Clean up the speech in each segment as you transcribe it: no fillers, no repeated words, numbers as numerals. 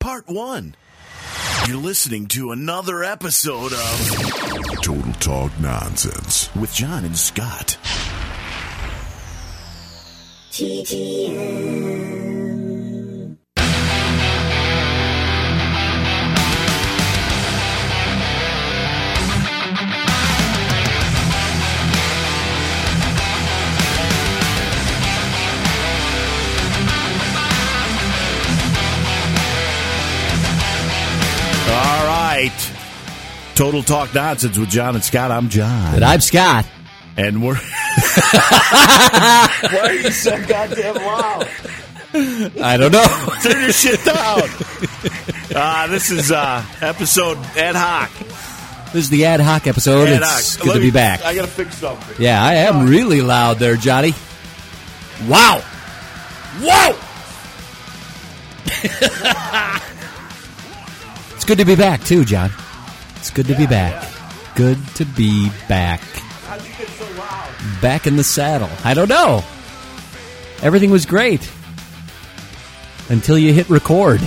Part 1. You're listening to another episode of Total Talk Nonsense with John and Scott. TTN. All right. Total Talk Nonsense with John and Scott. I'm John. And I'm Scott. And we're... Why are you so goddamn loud? I don't know. Turn your shit down. This is episode ad hoc. This is the ad hoc episode. Ad It's hoc. good to be back. I got to fix something. Yeah, I am really loud there, Johnny. Wow. Whoa! It's good to be back, too, John. It's good to be back. Yeah. Good to be back. How'd you get so loud? Back in the saddle. I don't know. Everything was great. Until you hit record.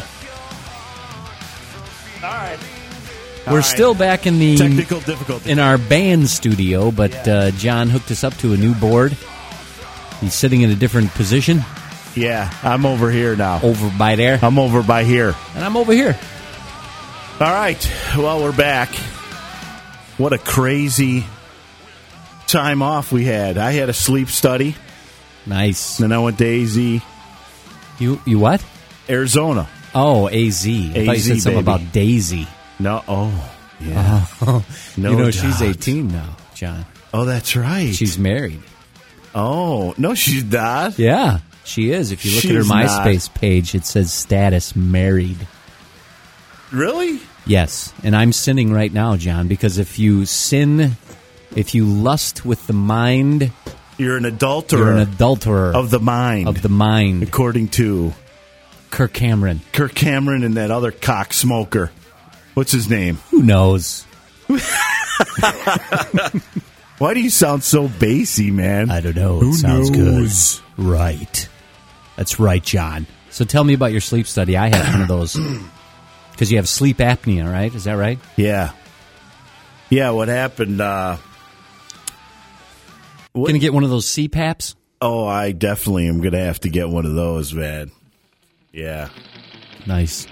All right. We're still back in the technical difficulty in our band studio, but John hooked us up to a new board. He's sitting in a different position. Yeah, I'm over here now. Over by there. I'm over by here. And I'm over here. All right. Well, we're back. What a crazy time off we had. I had a sleep study. Nice. Then I went to AZ. You what? Arizona. Oh, AZ. I thought you said something baby. about Daisy. No. Oh, yeah. Oh, no, you know, doubt. she's 18 now, John. Oh, that's right. She's married. Oh, no, she's not. Yeah, she is. If you look at her She's MySpace page, it says status married. Really? Yes, and I'm sinning right now, John, because if you lust with the mind, You're an adulterer. you're an adulterer of the mind. of the mind. According to Kirk Cameron. Kirk Cameron and that other cock smoker. What's his name? Who knows? Why do you sound so bassy, man? I don't know. Who It sounds knows? good. Right. That's right, John. So tell me about your sleep study. I had one of those. Because you have sleep apnea, right? Is that right? Yeah. Yeah, what happened? Going to get one of those CPAPs? Oh, I definitely am going to have to get one of those, man. Yeah. Nice.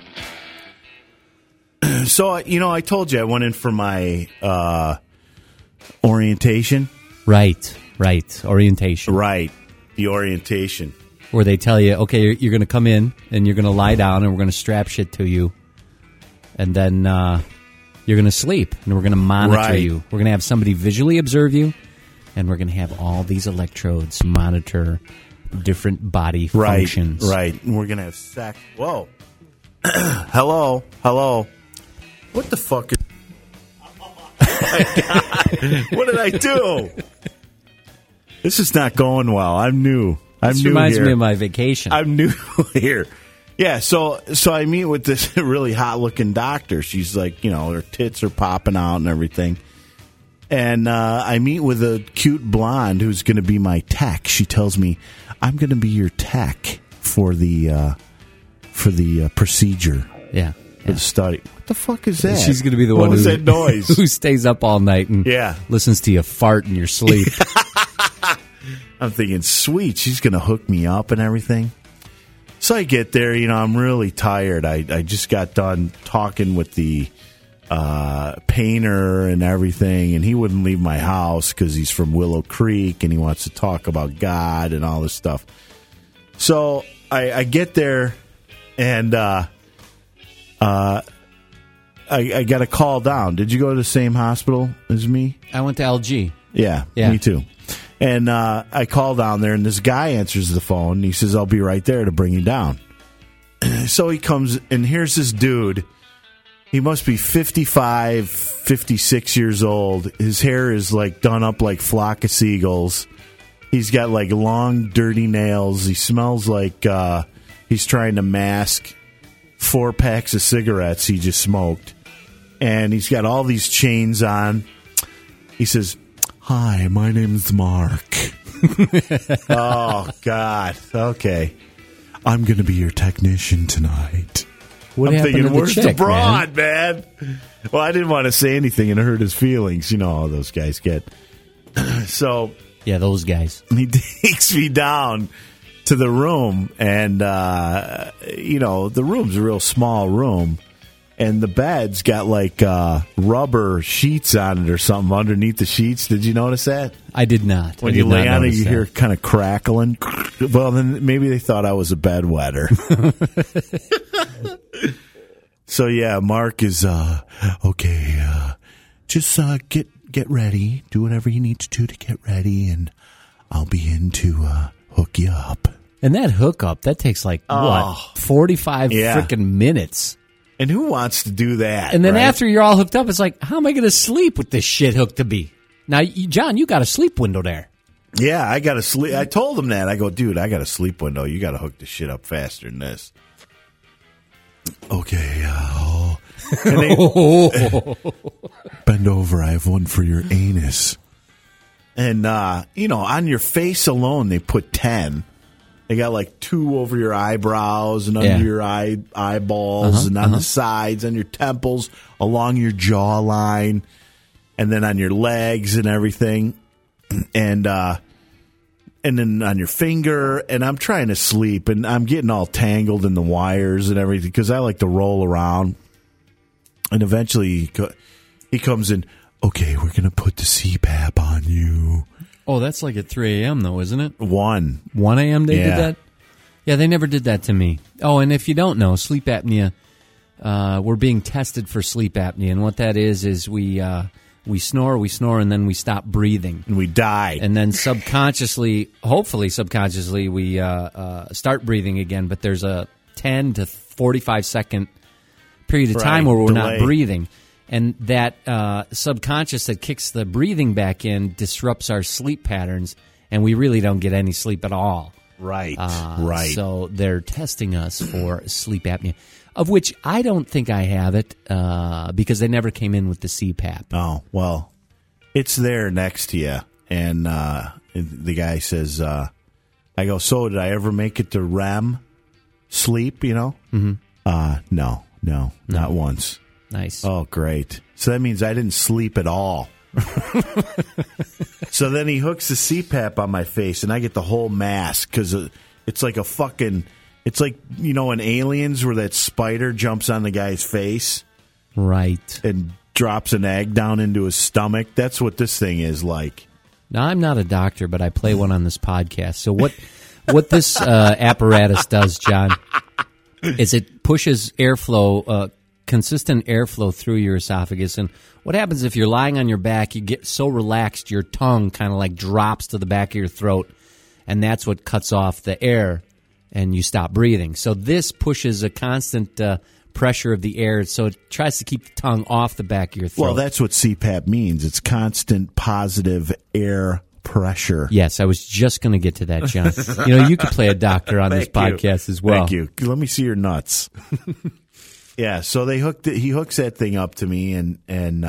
So, I told you I went in for my orientation. Right. Orientation. Right. The orientation. Where they tell you, okay, you're going to come in and you're going to lie down and we're going to strap shit to you. And then you're going to sleep and we're going to monitor you. We're going to have somebody visually observe you. And we're going to have all these electrodes monitor different body functions. Right. And we're going to have sex. Whoa. Hello. What the fuck is... Oh, my God. What did I do? This is not going well. I'm new. This reminds me of my vacation. I'm new here. Yeah, so I meet with this really hot-looking doctor. She's like, her tits are popping out and everything. And I meet with a cute blonde who's going to be my tech. She tells me, I'm going to be your tech for the procedure. Yeah. For the study. What the fuck is that? She's going to be the what one was that noise? who stays up all night and listens to you fart in your sleep. I'm thinking, sweet, she's going to hook me up and everything. So I get there, I'm really tired. I just got done talking with the painter and everything, and he wouldn't leave my house because he's from Willow Creek and he wants to talk about God and all this stuff. So I get there and I got a call down. Did you go to the same hospital as me? I went to LG. Yeah. Me too. And I call down there, and this guy answers the phone, and he says, I'll be right there to bring you down. So he comes, and here's this dude. He must be 55, 56 years old. His hair is, done up like flock of seagulls. He's got, long, dirty nails. He smells like he's trying to mask 4 packs of cigarettes he just smoked. And he's got all these chains on. He says, hi, my name's Mark. Oh, God. Okay. I'm going to be your technician tonight. What I'm happened thinking, to the where's chick, the broad, man? Well, I didn't want to say anything and hurt his feelings. You know how those guys get. So Yeah, those guys. he takes me down to the room, and, the room's a real small room, and the bed's got like rubber sheets on it or something underneath the sheets. Did you notice that? I did not. When you lay on it, you hear kind of crackling. Well, then maybe they thought I was a bedwetter. So, yeah, Mark is, okay, just get ready. Do whatever you need to do to get ready, and I'll be in to hook you up. And that hookup, that takes 45 freaking minutes. And who wants to do that? And then right? after you're all hooked up, it's like, how am I going to sleep with this shit hooked to me? Now, John, you got a sleep window there. Yeah, I got to sleep. I told him that. I go, dude, I got a sleep window. You got to hook this shit up faster than this. Okay. And they, bend over. I have one for your anus. And, on your face alone, they put 10. They got like 2 over your eyebrows and under your eyeballs and on the sides, on your temples, along your jawline, and then on your legs and everything. And then on your finger. And I'm trying to sleep, and I'm getting all tangled in the wires and everything because I like to roll around. And eventually he comes in, okay, we're going to put the CPAP on you. Oh, that's like at 3 a.m., though, isn't it? 1 a.m. they did that? Yeah, they never did that to me. Oh, and if you don't know, sleep apnea, we're being tested for sleep apnea. And what that is we snore, and then we stop breathing. And we die. And then hopefully subconsciously, we start breathing again. But there's a 10 to 45 second period of time where we're not breathing. And that subconscious that kicks the breathing back in disrupts our sleep patterns, and we really don't get any sleep at all. Right. So they're testing us for sleep apnea, of which I don't think I have it because they never came in with the CPAP. Oh, well, it's there next to you. And the guy says, I go, so did I ever make it to REM sleep, Mm-hmm. No, not once. Nice. Oh, great. So that means I didn't sleep at all. So then he hooks the CPAP on my face, and I get the whole mask because it's like it's like, in Aliens where that spider jumps on the guy's face. Right. And drops an egg down into his stomach. That's what this thing is like. Now, I'm not a doctor, but I play one on this podcast. So what this apparatus does, John, is it pushes airflow, consistent airflow through your esophagus. And what happens if you're lying on your back, you get so relaxed, your tongue kind of like drops to the back of your throat, and that's what cuts off the air, and you stop breathing. So this pushes a constant pressure of the air, so it tries to keep the tongue off the back of your throat. Well, that's what CPAP means. It's constant positive air pressure. Yes, I was just going to get to that, John. You could play a doctor on this podcast as well. Thank you. Let me see your nuts. Yeah, so he hooks that thing up to me, and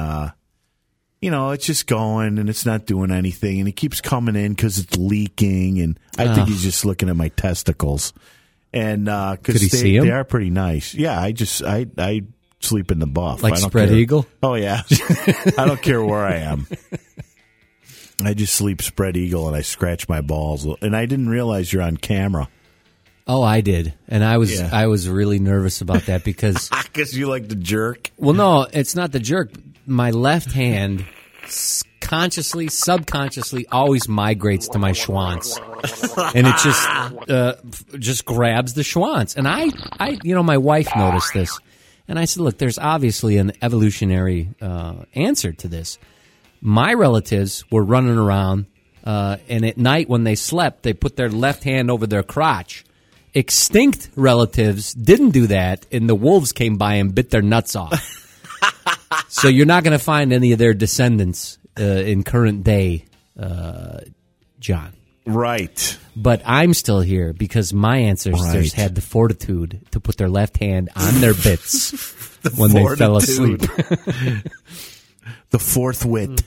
it's just going, and it's not doing anything, and it keeps coming in because it's leaking, and I think he's just looking at my testicles. And because they are pretty nice. Yeah, I sleep in the buff. Like spread eagle? Oh, yeah. I don't care where I am. I just sleep spread eagle, and I scratch my balls. And I didn't realize you're on camera. Oh, I did, and I was really nervous about that because you like to jerk. Well, no, it's not the jerk. My left hand consciously, subconsciously, always migrates to my schwanz, and it just grabs the schwanz. And I, my wife noticed this, and I said, "Look, there's obviously an evolutionary answer to this." My relatives were running around, and at night when they slept, they put their left hand over their crotch. Extinct relatives didn't do that, and the wolves came by and bit their nuts off. So you're not going to find any of their descendants in current day, John. Right. But I'm still here because my ancestors had the fortitude to put their left hand on their bits when they fell asleep. The fourth wit.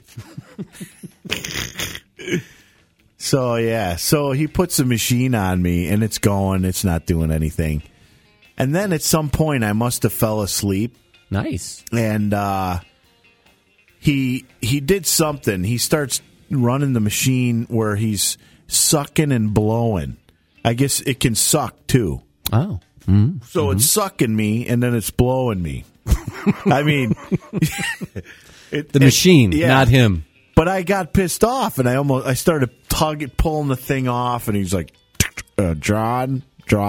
So he puts a machine on me, and it's going. It's not doing anything. And then at some point, I must have fell asleep. Nice. And he did something. He starts running the machine where he's sucking and blowing. I guess it can suck, too. Oh. So it's sucking me, and then it's blowing me. I mean... the machine, not him. But I got pissed off, and I started pulling the thing off, and he's like, John?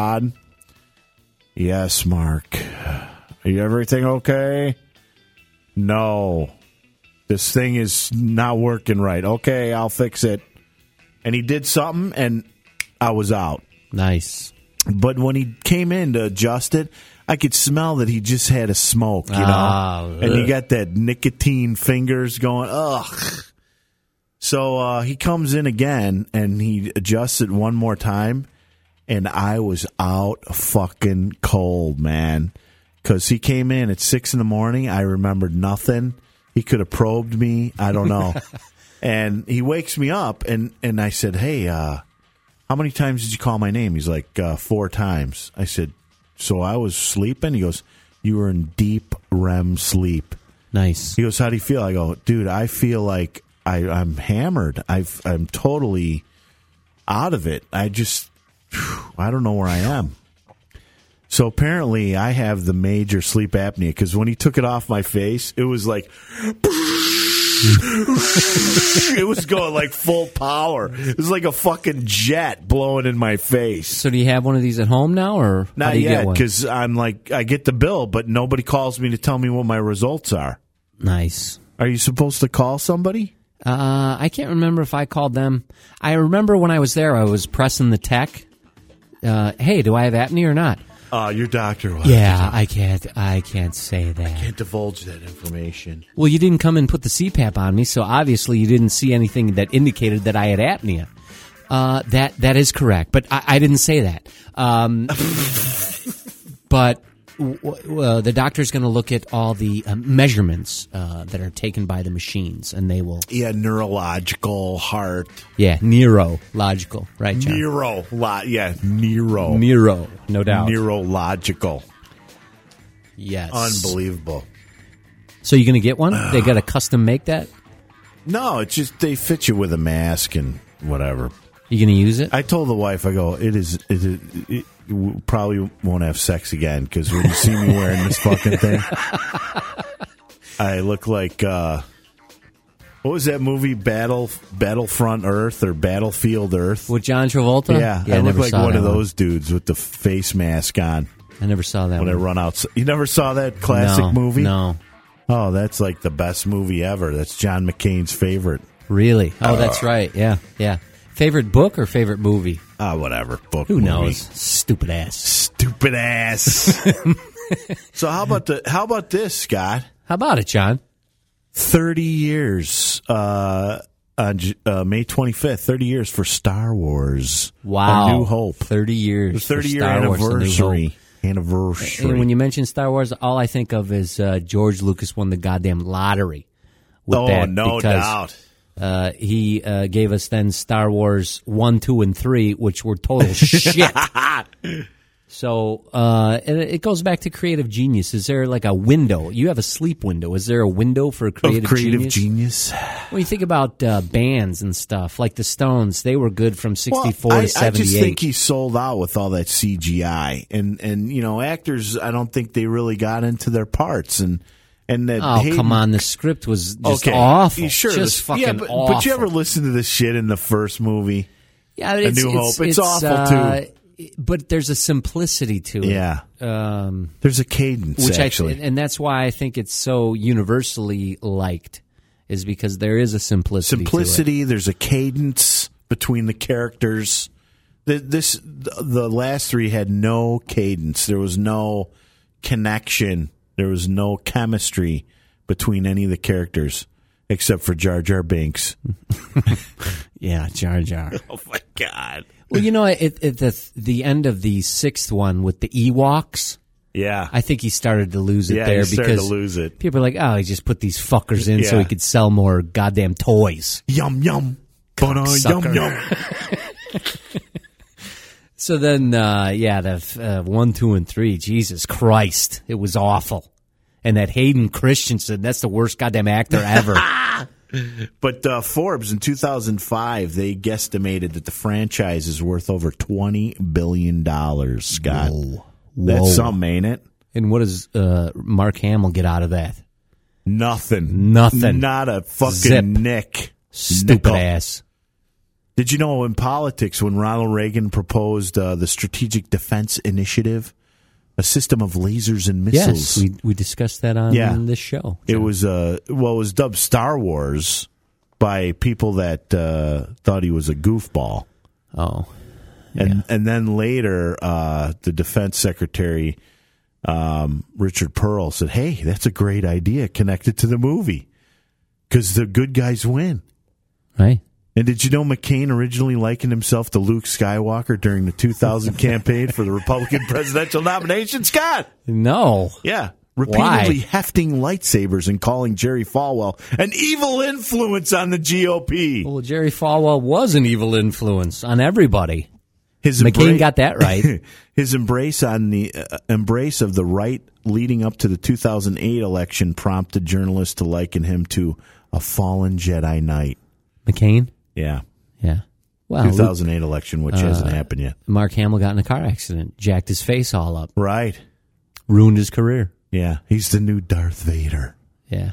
Yes, Mark. Are you everything okay? No. This thing is not working right. Okay, I'll fix it. And he did something, and I was out. Nice. But when he came in to adjust it, I could smell that he just had a smoke, you know? And you got that nicotine fingers going, ugh. So he comes in again, and he adjusts it one more time, and I was out fucking cold, man. Because he came in at 6 a.m. I remembered nothing. He could have probed me. I don't know. And he wakes me up, and I said, hey, how many times did you call my name? He's like, 4 times. I said, so I was sleeping? He goes, you were in deep REM sleep. Nice. He goes, how do you feel? I go, dude, I feel like I'm hammered. I'm totally out of it. I don't know where I am. So apparently I have the major sleep apnea, because when he took it off my face, it was like... it was going like full power. It was like a fucking jet blowing in my face. So do you have one of these at home now, or not yet? Because I'm like, I get the bill, but nobody calls me to tell me what my results are. Nice. Are you supposed to call somebody? I can't remember if I called them. I remember when I was there, I was pressing the tech. Hey, do I have apnea or not? Your doctor. Yeah, I can't say that. I can't divulge that information. Well, you didn't come and put the CPAP on me, so obviously you didn't see anything that indicated that I had apnea. That is correct, but I didn't say that. But the doctor's going to look at all the measurements that are taken by the machines, and they will... Yeah, neurological, heart. Yeah, neurological. Right, John? Neuro, no doubt. Neurological. Yes. Unbelievable. So you're going to get one? They got to custom make that? No, it's just they fit you with a mask and whatever. You going to use it? I told the wife, I go, it probably won't have sex again, because when you see me wearing this fucking thing, I look like, what was that movie, Battlefront Earth or Battlefield Earth? With John Travolta? Yeah, I look like one of those dudes with the face mask on. I never saw that when one. I run out. You never saw that classic movie? No. Oh, that's like the best movie ever. That's John McCain's favorite. Really? Oh, that's right. Yeah. Favorite book or favorite movie? Whatever. Book. Who movie. knows? Stupid ass. So how about this, Scott? How about it, John? 30 years on May 25th. 30 years for Star Wars. Wow. A New Hope. 30 years. 30-year anniversary. And when you mention Star Wars, all I think of is George Lucas won the goddamn lottery. No doubt. He gave us then Star Wars 1, 2, and 3, which were total shit. So and it goes back to creative genius. Is there like a window? You have a sleep window. Is there a window for creative genius? When you think about bands and stuff, like the Stones, they were good from 64 to 78. I just think he sold out with all that CGI. And you know, actors, I don't think they really got into their parts. And that come on, the script was just awful. Sure, just fucking awful. But you ever listen to this shit in the first movie? Yeah, A New Hope. It's awful too. But there's a simplicity to it. Yeah. There's a cadence, actually. And that's why I think it's so universally liked, is because there is a simplicity to it. There's a cadence between the characters. The last three had no cadence. There was no connection. There was no chemistry between any of the characters, except for Jar Jar Binks. Yeah, Jar Jar. Oh, my God. Well, you know, at the end of the sixth one with the Ewoks, yeah, I think he started to lose it there because people are like, oh, he just put these fuckers in so he could sell more goddamn toys. Yum, yum. Yum, yum. So then, the 1, 2, and 3, Jesus Christ, it was awful. And that Hayden Christensen, that's the worst goddamn actor ever. But Forbes in 2005, they guesstimated that the franchise is worth over $20 billion, Scott. Whoa. That's something, ain't it? And what does Mark Hamill get out of that? Nothing. Not a fucking Zip. nick. Stupid Nickel. ass. Did you know in politics, when Ronald Reagan proposed the Strategic Defense Initiative, a system of lasers and missiles? Yes, we discussed that on this show. It was it was dubbed Star Wars by people that thought he was a goofball. Oh, and then later, the Defense Secretary Richard Pearl said, "Hey, that's a great idea. Connect it to the movie because the good guys win." Right. And did you know McCain originally likened himself to Luke Skywalker during the 2000 campaign for the Republican presidential nomination, Scott? No. Yeah. Repeatedly hefting lightsabers and calling Jerry Falwell an evil influence on the GOP. Well, Jerry Falwell was an evil influence on everybody. McCain McCain got that right. His embrace of the right leading up to the 2008 election prompted journalists to liken him to a fallen Jedi Knight. McCain? Yeah. Yeah. Well, 2008 election, which hasn't happened yet. Mark Hamill got in a car accident, jacked his face all up. Right. Ruined his career. Yeah. He's the new Darth Vader. Yeah.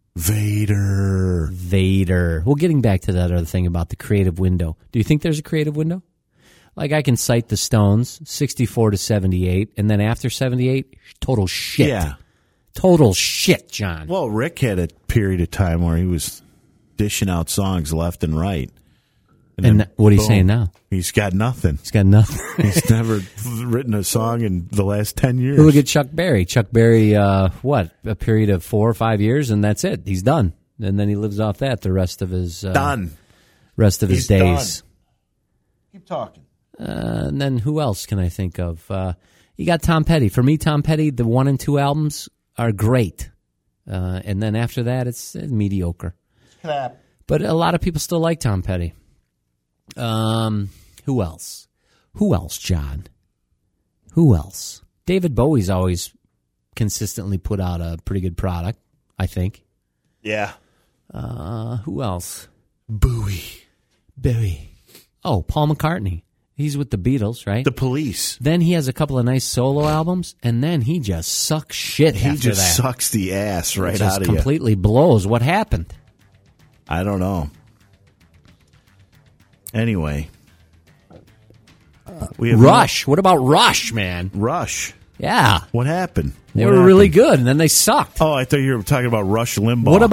Vader. Well, getting back to that other thing about the creative window. Do you think there's a creative window? Like I can cite the Stones, 64 to 78, and then after 78, total shit. Yeah. Total shit, John. Well, Rick had a period of time where he was dishing out songs left and right. And what are you saying now? He's got nothing. He's got nothing. He's never written a song in the last 10 years. Look at Chuck Berry. Chuck Berry, a period of 4 or 5 years, and that's it. He's done. And then he lives off that the rest of his his days. Done. Keep talking. And then who else can I think of? You got Tom Petty. For me, Tom Petty, the 1 and 2 albums are great. And then after that, it's mediocre. Crap. But a lot of people still like Tom Petty. Who else? John? Who else? David Bowie's always consistently put out a pretty good product, I think. Yeah. Who else? Bowie. Oh, Paul McCartney. He's with the Beatles, right? The Police. Then he has a couple of nice solo albums, and then he just sucks shit after that. He just sucks the ass right out of you. Just completely blows. What happened? I don't know. Anyway. We have Rush. What about Rush, man? Rush. Yeah. What happened? They were really good, and then they sucked. Oh, I thought you were talking about Rush Limbaugh. What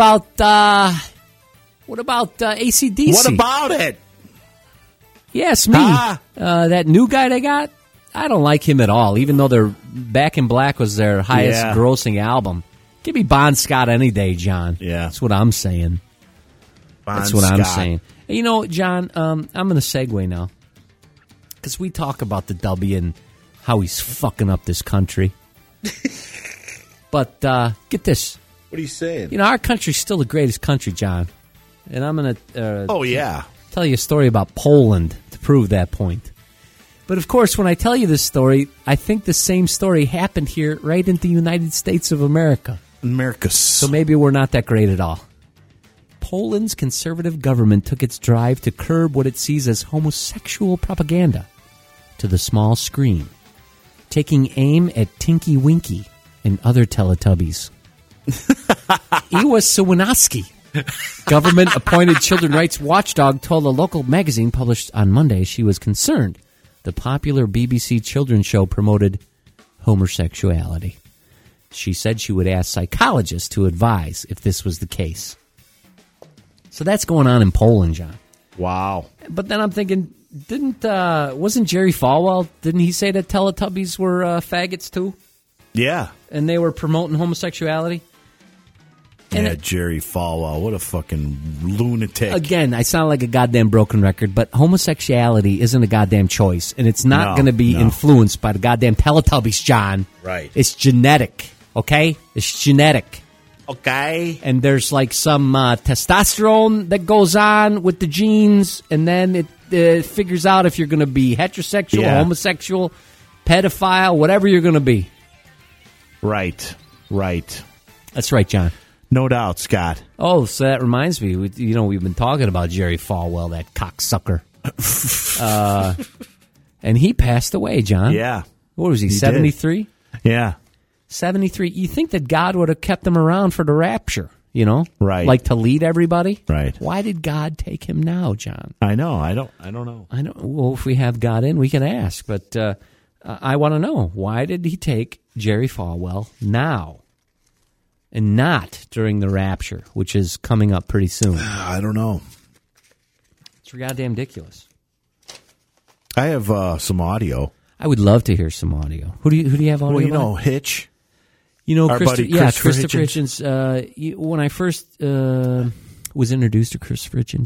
about AC/DC? What about it? Yes, me. That new guy they got, I don't like him at all, even though their Back in Black was their highest grossing album. Give me Bon Scott any day, John. Yeah. That's what I'm saying. I'm saying. You know, John, I'm going to segue now. Because we talk about the W and how he's fucking up this country. But get this. What are you saying? You know, our country's still the greatest country, John. And I'm going to tell you a story about Poland to prove that point. But, of course, when I tell you this story, I think the same story happened here right in the United States of America. So maybe we're not that great at all. Poland's conservative government took its drive to curb what it sees as homosexual propaganda to the small screen, taking aim at Tinky Winky and other Teletubbies. Iwa Sawinowski, government-appointed children's rights watchdog, told a local magazine published on Monday she was concerned the popular BBC children's show promoted homosexuality. She said she would ask psychologists to advise if this was the case. So that's going on in Poland, John. Wow. But then I'm thinking, wasn't Jerry Falwell, didn't he say that Teletubbies were faggots too? Yeah. And they were promoting homosexuality? And Jerry Falwell, what a fucking lunatic. Again, I sound like a goddamn broken record, but homosexuality isn't a goddamn choice, and it's not going to be influenced by the goddamn Teletubbies, John. Right. It's genetic, okay? It's genetic. Okay. And there's like some testosterone that goes on with the genes, and then figures out if you're going to be heterosexual, homosexual, pedophile, whatever you're going to be. Right. That's right, John. No doubt, Scott. Oh, so that reminds me. We've been talking about Jerry Falwell, that cocksucker. And he passed away, John. Yeah. What was he, 73? Yeah. 73. You think that God would have kept him around for the rapture, Right. Like to lead everybody? Right. Why did God take him now, John? I know. I don't know. Well, if we have God in, we can ask. But I want to know, why did he take Jerry Falwell now and not during the rapture, which is coming up pretty soon? I don't know. It's goddamn ridiculous. I have some audio. I would love to hear some audio. Who do you have audio? Well, Hitch. Our buddy Christopher Hitchens. When I first was introduced to Christopher Hitchens,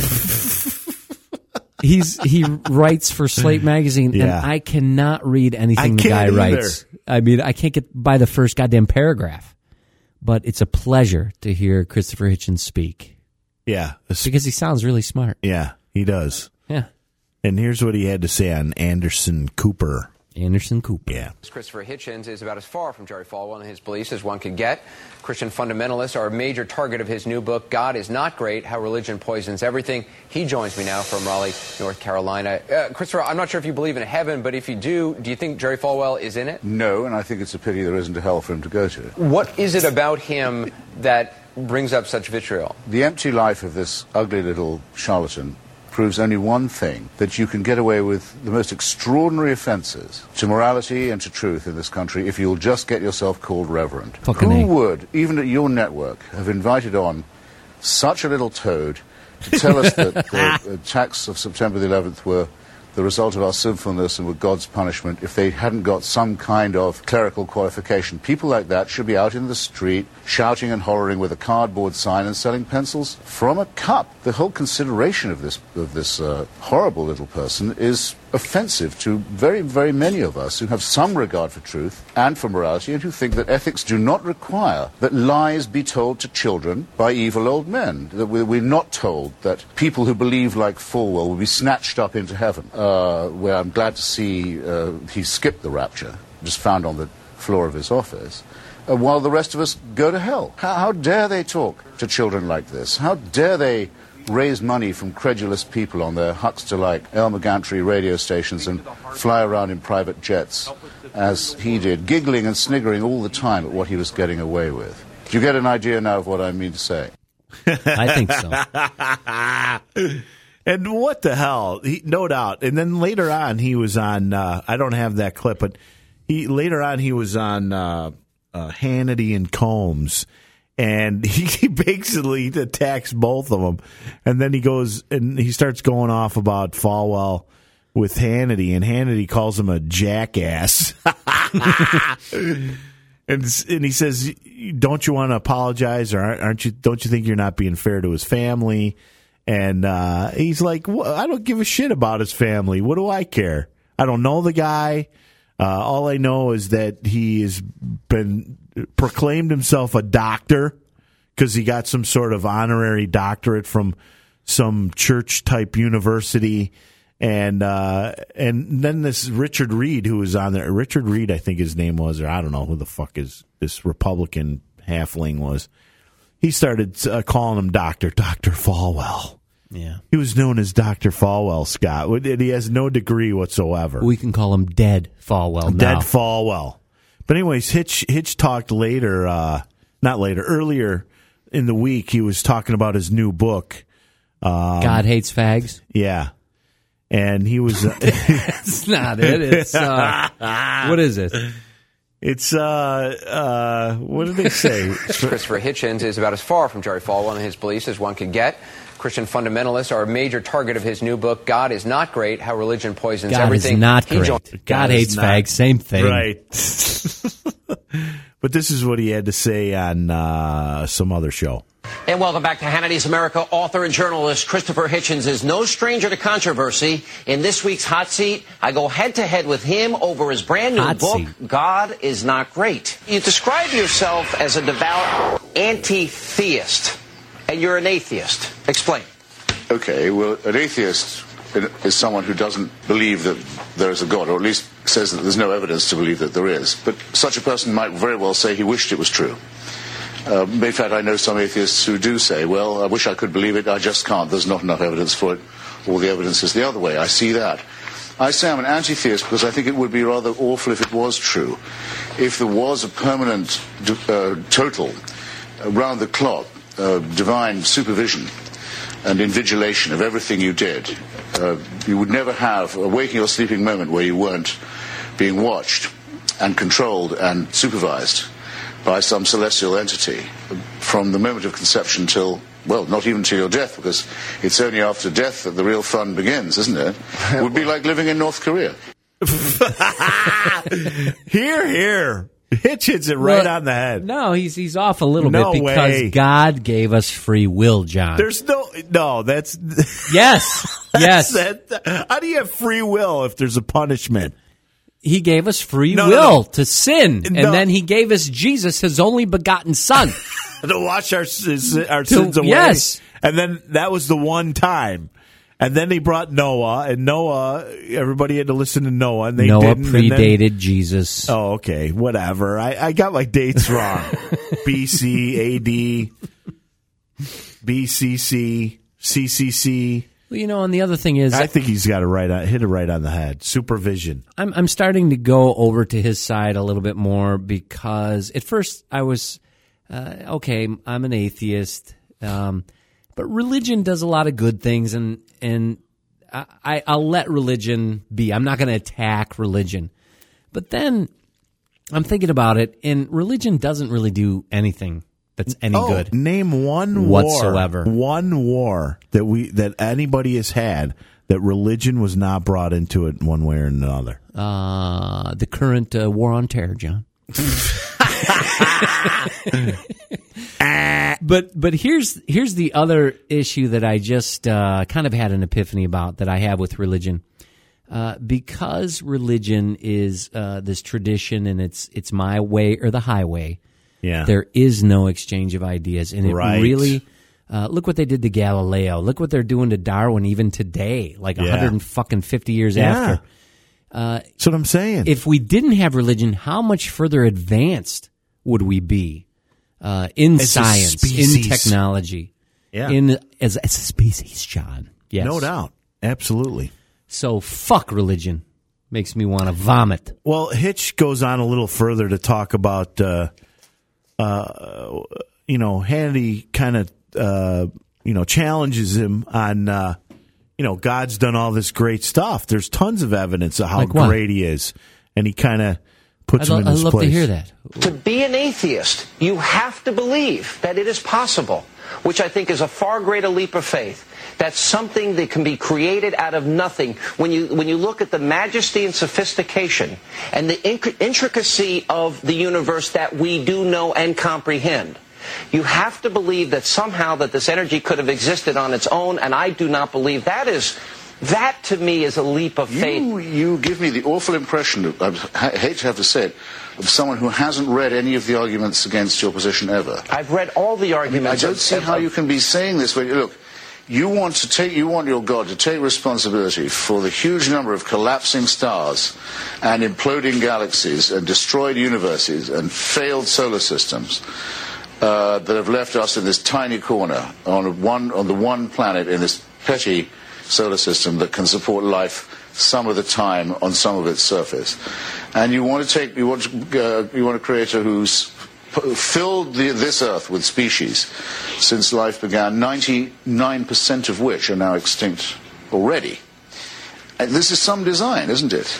he writes for Slate Magazine, and I cannot read anything the guy writes. I mean, I can't get by the first goddamn paragraph. But it's a pleasure to hear Christopher Hitchens speak. Yeah. Because he sounds really smart. Yeah, he does. Yeah. And here's what he had to say on Anderson Cooper. Anderson Cooper. Yeah. Christopher Hitchens is about as far from Jerry Falwell and his beliefs as one could get. Christian fundamentalists are a major target of his new book, God is Not Great, How Religion Poisons Everything. He joins me now from Raleigh, North Carolina. Christopher, I'm not sure if you believe in heaven, but if you do you think Jerry Falwell is in it? No, and I think it's a pity there isn't a hell for him to go to. What is it about him that brings up such vitriol? The empty life of this ugly little charlatan proves only one thing, that you can get away with the most extraordinary offenses to morality and to truth in this country if you'll just get yourself called reverend. Who would, even at your network, have invited on such a little toad to tell us that the attacks of September the 11th were the result of our sinfulness and were God's punishment if they hadn't got some kind of clerical qualification? People like that should be out in the street shouting and hollering with a cardboard sign and selling pencils from a cup. The whole consideration of this horrible little person is offensive to very, very many of us who have some regard for truth and for morality and who think that ethics do not require that lies be told to children by evil old men. That we're not told that people who believe like Falwell will be snatched up into heaven, where I'm glad to see he skipped the rapture, just found on the floor of his office, while the rest of us go to hell. How dare they talk to children like this? How dare they raise money from credulous people on their huckster-like Elmer Gantry radio stations and fly around in private jets, as he did, giggling and sniggering all the time at what he was getting away with. Do you get an idea now of what I mean to say? I think so. And what the hell? No doubt. And then later on, he was on, I don't have that clip, but later on he was on Hannity and Combs. And he basically attacks both of them. And then he goes and he starts going off about Falwell with Hannity. And Hannity calls him a jackass. And he says, don't you want to apologize? Or don't you think you're not being fair to his family? And he's like, I don't give a shit about his family. What do I care? I don't know the guy. All I know is that he has been proclaimed himself a doctor because he got some sort of honorary doctorate from some church-type university. And then this Richard Reed, who was on there, Richard Reed, I think his name was, or I don't know who the fuck is this Republican halfling was. He started calling him Dr. Falwell. Yeah. He was known as Dr. Falwell, Scott. He has no degree whatsoever. We can call him Dead Falwell now. Dead Falwell. But anyways, Hitch talked earlier in the week. He was talking about his new book. God Hates Fags? Yeah. And he was... That's not it. It's... what is it? It's, what did they say? Christopher Hitchens is about as far from Jerry Falwell and his beliefs as one could get. Christian fundamentalists are a major target of his new book, God is Not Great, How Religion Poisons Everything. God is not great. God hates fags, same thing. Right. But this is what he had to say on some other show. And welcome back to Hannity's America. Author and journalist Christopher Hitchens is no stranger to controversy. In this week's Hot Seat, I go head-to-head with him over his brand new book, God is Not Great. You describe yourself as a devout anti-theist, and you're an atheist. Explain. Okay, well, an atheist is someone who doesn't believe that there is a God, or at least says that there's no evidence to believe that there is. But such a person might very well say he wished it was true. In fact, I know some atheists who do say, well, I wish I could believe it, I just can't. There's not enough evidence for it. All the evidence is the other way. I see that. I say I'm an anti-theist because I think it would be rather awful if it was true. If there was a permanent, total, round-the-clock, divine supervision and invigilation of everything you did, you would never have a waking or sleeping moment where you weren't being watched and controlled and supervised by some celestial entity from the moment of conception till, well, not even till your death, because it's only after death that the real fun begins, isn't it? It would be like living in North Korea. Here. Hitch hits it right on the head. No, he's off a little bit because God gave us free will, John. There's no, that's... Yes. How do you have free will if there's a punishment? He gave us free will to sin, and then he gave us Jesus, his only begotten Son. To wash our sins away. Yes. And then that was the one time. And then he brought Noah, and Noah, everybody had to listen to Noah, and Noah predated Jesus. Oh, okay, whatever. I got my dates wrong. BC, AD, BCC, CCC. Well, and the other thing is, I think he's got hit it right on the head. Supervision. I'm starting to go over to his side a little bit more because at first I was okay. I'm an atheist, but religion does a lot of good things, and I'll let religion be. I'm not going to attack religion, but then I'm thinking about it, and religion doesn't really do anything that's any good. Name one whatsoever. One war that anybody has had that religion was not brought into it in one way or another. The current war on terror, John. But here's the other issue that I just kind of had an epiphany about that I have with religion. Because religion is this tradition and it's my way or the highway. Yeah. There is no exchange of ideas, and it really look what they did to Galileo. Look what they're doing to Darwin even today, like 150 years after. That's what I'm saying. If we didn't have religion, how much further advanced would we be in science, in technology, as a species, John? Yes, no doubt, absolutely. So fuck religion. Makes me want to vomit. Well, Hitch goes on a little further to talk about. Hannity kind of, challenges him on, God's done all this great stuff. There's tons of evidence of how great he is. And he kind of puts him in his place. I'd love to hear that. To be an atheist, you have to believe that it is possible, which I think is a far greater leap of faith. That's something that can be created out of nothing. When you look at the majesty and sophistication and the intricacy of the universe that we do know and comprehend, you have to believe that somehow that this energy could have existed on its own, and I do not believe that to me is a leap of faith. You give me the awful impression, I hate to have to say it, of someone who hasn't read any of the arguments against your position ever. I've read all the arguments. I don't see how you can be saying this. Look, you want your God to take responsibility for the huge number of collapsing stars and imploding galaxies and destroyed universes and failed solar systems that have left us in this tiny corner on the one planet in this petty solar system that can support life some of the time on some of its surface. And you want a creator who's filled this Earth with species since life began, 99% of which are now extinct already. And this is some design, isn't it?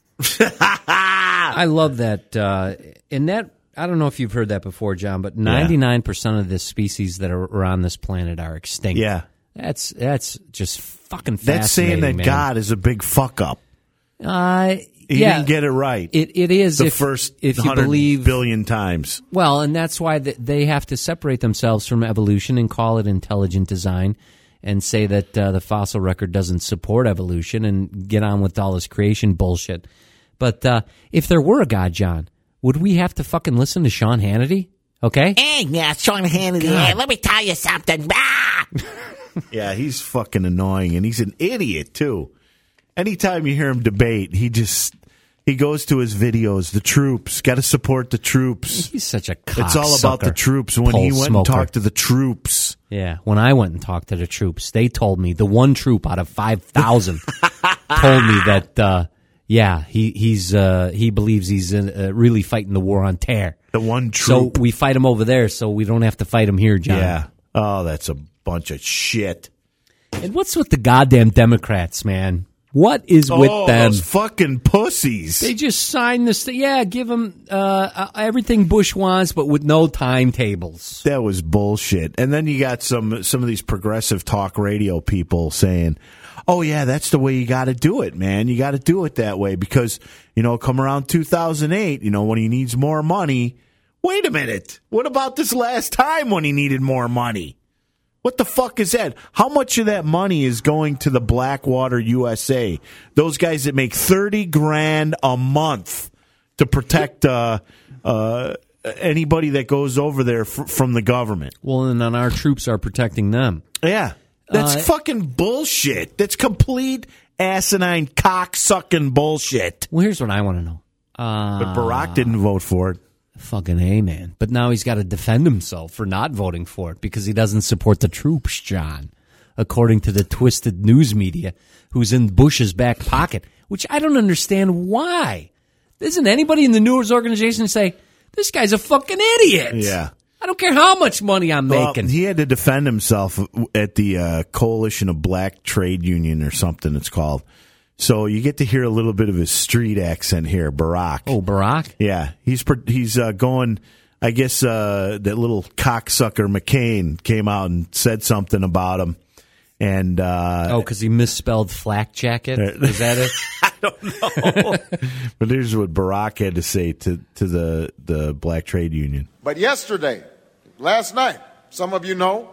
I love that. And that, I don't know if you've heard that before, John, but 99% of the species that are on this planet are extinct. Yeah. That's just fucking fascinating. That's saying that man. God is a big fuck up. He didn't get it right. It is the first if you 100 believe billion times. Well, and that's why they have to separate themselves from evolution and call it intelligent design, and say that the fossil record doesn't support evolution and get on with all this creation bullshit. But if there were a God, John, would we have to fucking listen to Sean Hannity? Okay? Hey, yeah, Sean Hannity. Hey, let me tell you something. Ah! Yeah, he's fucking annoying, and he's an idiot, too. Anytime you hear him debate, he goes to his videos, the troops, got to support the troops. He's such a cocksucker. It's all about the troops. When he went and talked to the troops. Yeah, when I went and talked to the troops, they told me, the one troop out of 5,000 told me that, he believes he's really fighting the war on terror. The one troop. So we fight him over there so we don't have to fight him here, John. Yeah. Oh, that's a bunch of shit. And what's with the goddamn Democrats, man? What is with them? Those fucking pussies. They just signed this. Give them everything Bush wants, but with no timetables. That was bullshit. And then you got some of these progressive talk radio people saying, oh, yeah, that's the way you got to do it, man. You got to do it that way because, come around 2008, when he needs more money. Wait a minute. What about this last time when he needed more money? What the fuck is that? How much of that money is going to the Blackwater USA? Those guys that make $30,000 a month to protect anybody that goes over there from the government. Well, and then our troops are protecting them. Yeah. That's fucking bullshit. That's complete asinine cock-sucking bullshit. Well, here's what I want to know. But Barack didn't vote for it. Fucking A, man. But now he's got to defend himself for not voting for it because he doesn't support the troops, John, according to the twisted news media who's in Bush's back pocket, which I don't understand why. Doesn't anybody in the news organization say, this guy's a fucking idiot? Yeah. I don't care how much money I'm making. He had to defend himself at the Coalition of Black Trade Union or something it's called. So you get to hear a little bit of his street accent here, Barack. Oh, Barack? Yeah. He's going, I guess that little cocksucker McCain came out and said something about him. And because he misspelled flak jacket? Is that it? I don't know. But here's what Barack had to say to the Black Trade Union. But last night, some of you know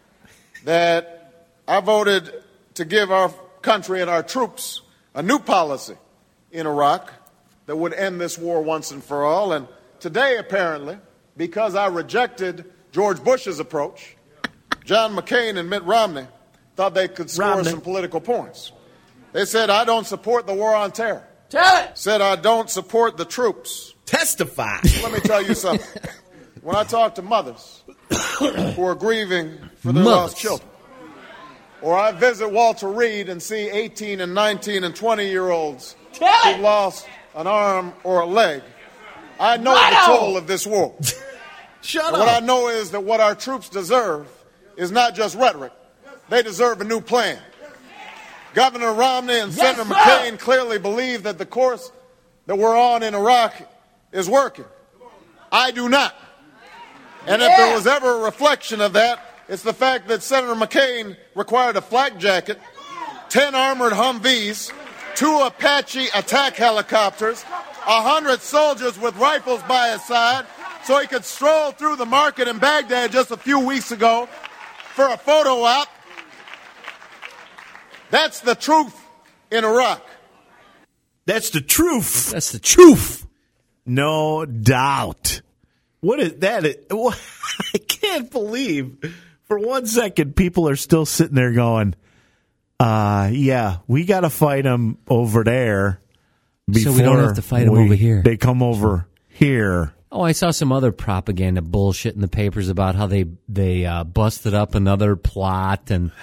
that I voted to give our country and our troops a new policy in Iraq that would end this war once and for all. And today, apparently, because I rejected George Bush's approach, John McCain and Mitt Romney thought they could score some political points. They said, I don't support the war on terror. Tell it. Said, I don't support the troops. Testify. Let me tell you something. When I talk to mothers who are grieving for their lost children, or I visit Walter Reed and see 18 and 19 and 20-year-olds who've lost an arm or a leg, I know the toll of this war. Shut up. What I know is that what our troops deserve is not just rhetoric. They deserve a new plan. Governor Romney and Senator McCain clearly believe that the course that we're on in Iraq is working. I do not. And if there was ever a reflection of that, it's the fact that Senator McCain required a flak jacket, 10 armored Humvees, 2 Apache attack helicopters, 100 soldiers with rifles by his side, so he could stroll through the market in Baghdad just a few weeks ago for a photo op. That's the truth in Iraq. That's the truth. That's the truth. No doubt. What is that? I can't believe for 1 second people are still sitting there going, yeah, we got to fight them over there before so we don't have to fight them over here. They come over here. Oh, I saw some other propaganda bullshit in the papers about how they busted up another plot and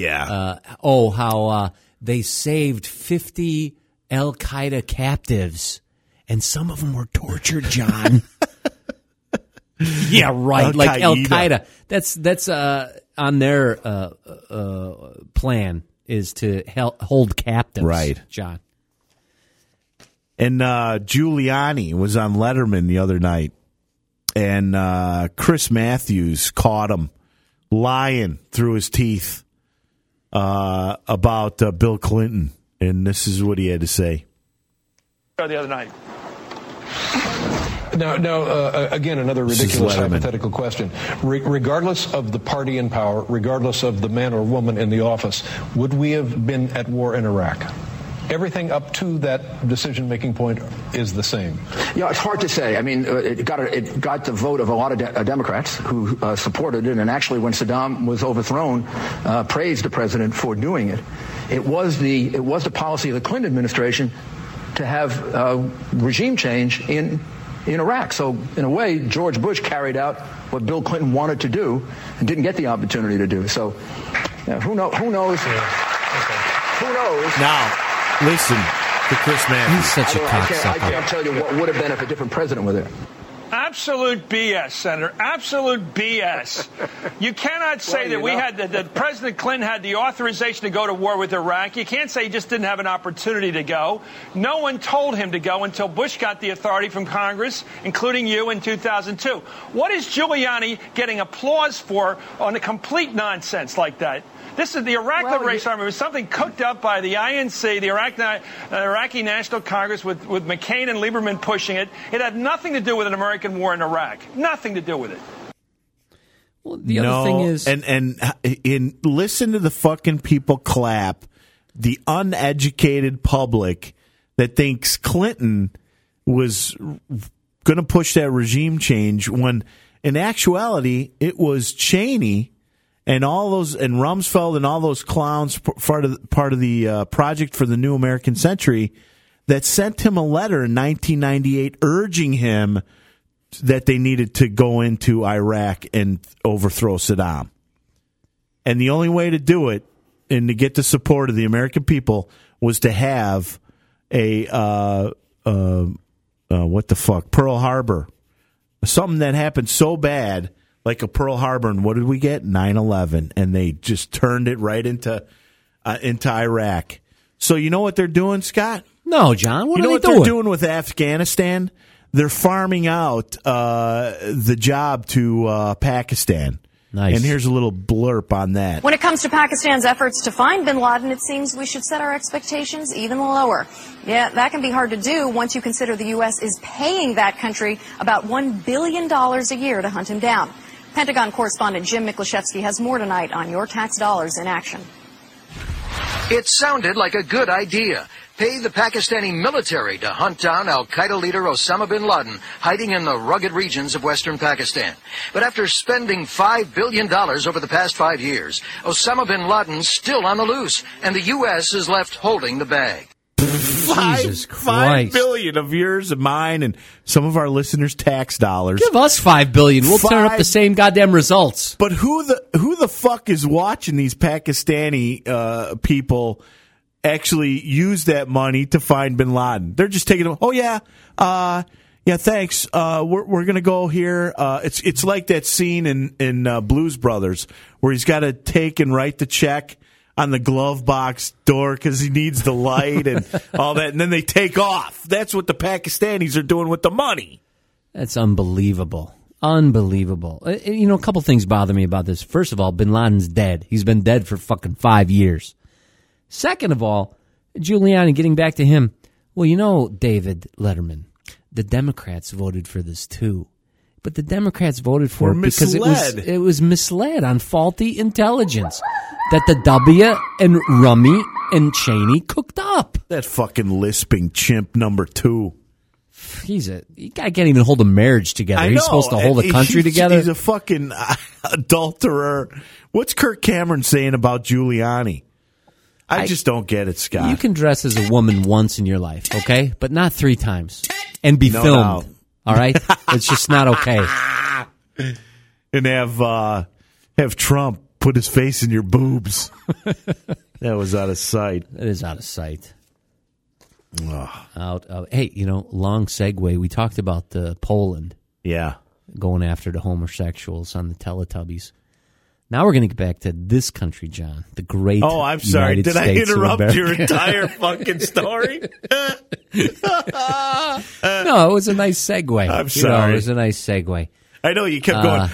how they saved 50 Al Qaeda captives and some of them were tortured, John. Yeah, right. Like Al Qaeda. That's on their plan is to hold captives. Right, John. And Giuliani was on Letterman the other night, and Chris Matthews caught him lying through his teeth about Bill Clinton, and this is what he had to say. The other night. Now, again, another ridiculous hypothetical question. Regardless of the party in power, regardless of the man or woman in the office, would we have been at war in Iraq? everything up to that decision-making point is the same? Yeah, it's hard to say. I mean, it got the vote of a lot of Democrats who supported it, and actually when Saddam was overthrown, praised the president for doing it. It was the policy of the Clinton administration to have regime change in Iraq. So in a way, George Bush carried out what Bill Clinton wanted to do and didn't get the opportunity to do. So who knows? Who knows? Now, listen to Chris Matthews. He's such a cocksucker. I can't tell you what would have been if a different president were there. Absolute BS, Senator. Absolute BS. You cannot say that President Clinton had the authorization to go to war with Iraq. You can't say he just didn't have an opportunity to go. No one told him to go until Bush got the authority from Congress, including you in 2002. What is Giuliani getting applause for on a complete nonsense like that? This is the Iraq Liberation Army. It was something cooked up by the INC, the Iraqi National Congress, with McCain and Lieberman pushing it. It had nothing to do with an American war in Iraq. Nothing to do with it. Well, the other thing is... And listen to the fucking people clap, the uneducated public that thinks Clinton was going to push that regime change when, in actuality, it was Cheney and all those, and Rumsfeld and all those clowns, part of the Project for the New American Century, that sent him a letter in 1998 urging him that they needed to go into Iraq and overthrow Saddam. And the only way to do it and to get the support of the American people was to have Pearl Harbor, something that happened so bad. Like a Pearl Harbor, and what did we get? 9/11, and they just turned it right into Iraq. So you know what they're doing, Scott? No, John. What are they doing? You know what they're doing with Afghanistan? They're farming out the job to Pakistan. Nice. And here's a little blurb on that. When it comes to Pakistan's efforts to find bin Laden, it seems we should set our expectations even lower. Yeah, that can be hard to do once you consider the U.S. is paying that country about $1 billion a year to hunt him down. Pentagon correspondent Jim Miklaszewski has more tonight on your tax dollars in action. It sounded like a good idea. Pay the Pakistani military to hunt down al-Qaeda leader Osama bin Laden, hiding in the rugged regions of western Pakistan. But after spending $5 billion over the past 5 years, Osama bin Laden's still on the loose, and the U.S. is left holding the bag. Jesus $5 Christ. billion of yours and mine and some of our listeners' tax dollars. Give us $5 billion. We'll turn up the same goddamn results. But who the fuck is watching these Pakistani people actually use that money to find bin Laden? They're just taking it. Oh yeah, thanks. We're gonna go here. It's like that scene in Blues Brothers where he's got to take and write the check on the glove box door because he needs the light and all that, and then they take off. That's what the Pakistanis are doing with the money. That's unbelievable. Unbelievable. You know, a couple things bother me about this. First of all, bin Laden's dead. He's been dead for fucking 5 years. Second of all, Giuliani, getting back to him, well, you know, David Letterman, the Democrats voted for this too. But the Democrats voted for it because it was misled on faulty intelligence that the W and Rummy and Cheney cooked up. That fucking lisping chimp number 2. You guy can't even hold a marriage together. He's supposed to hold a country together. He's a fucking adulterer. What's Kirk Cameron saying about Giuliani? I just don't get it, Scott. You can dress as a woman once in your life, okay? But not 3 times. And be filmed. Doubt. All right? It's just not okay. And have Trump put his face in your boobs. That was out of sight. It is out of sight. Hey, you know, long segue. We talked about Poland. Yeah. Going after the homosexuals on the Teletubbies. Now we're going to get back to this country, John. The great I'm sorry. United Did I States interrupt your entire fucking story? No, it was a nice segue. I'm sorry. It was a nice segue. I know you kept going,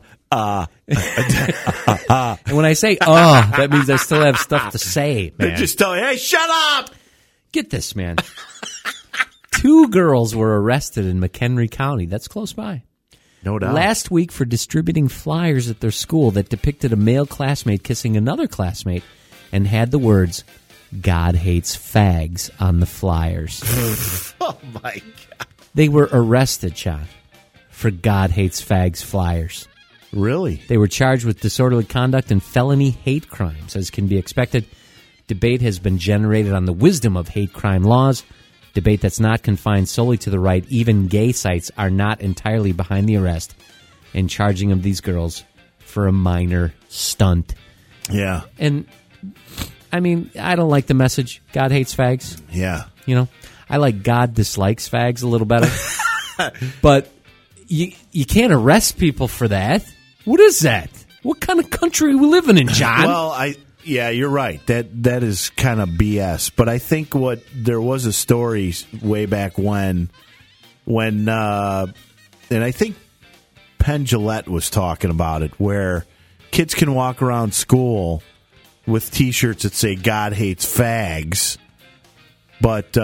And when I say, that means I still have stuff to say, man. They just tell you, hey, shut up! Get this, man. 2 girls were arrested in McHenry County. That's close by. No doubt. Last week for distributing flyers at their school that depicted a male classmate kissing another classmate and had the words, God hates fags on the flyers. Oh, my God. They were arrested, John, for God hates fags flyers. Really? They were charged with disorderly conduct and felony hate crimes. As can be expected, debate has been generated on the wisdom of hate crime laws. Debate that's not confined solely to the right. Even gay sites are not entirely behind the arrest and charging of these girls for a minor stunt. Yeah. And, I mean, I don't like the message, God hates fags. Yeah. You know, I like God dislikes fags a little better. But you can't arrest people for that. What is that? What kind of country are we living in, John? Well, yeah, you're right. That is kind of BS. But I think there was a story way back when, and I think Penn Jillette was talking about it, where kids can walk around school with T-shirts that say "God hates fags," but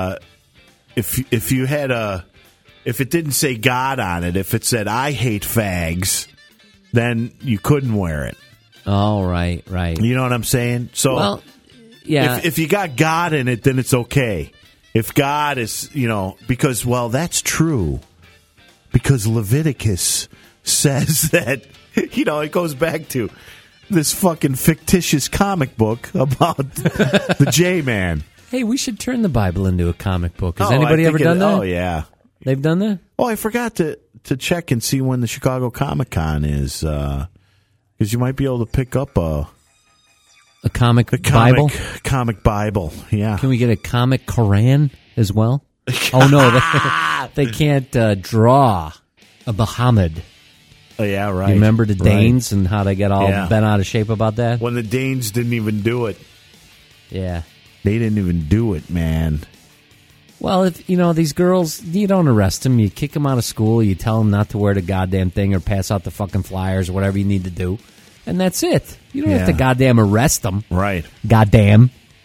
if you had if it didn't say God on it, if it said "I hate fags," then you couldn't wear it. Oh, right. You know what I'm saying? So, well, yeah. If you got God in it, then it's okay. If God is, because, well, that's true. Because Leviticus says that, it goes back to this fucking fictitious comic book about the J-Man. Hey, we should turn the Bible into a comic book. Has anybody ever done that? Oh, yeah. They've done that? Oh, I forgot to check and see when the Chicago Comic-Con is, because you might be able to pick up a comic Bible? Comic Bible, yeah. Can we get a comic Koran as well? Oh, no, they can't draw a Muhammad. Oh, yeah, right. You remember the Danes and how they got all bent out of shape about that? When the Danes didn't even do it. Yeah. They didn't even do it, man. Well, if these girls, you don't arrest them. You kick them out of school. You tell them not to wear the goddamn thing or pass out the fucking flyers or whatever you need to do. And that's it. You don't have to goddamn arrest them. Right. Goddamn.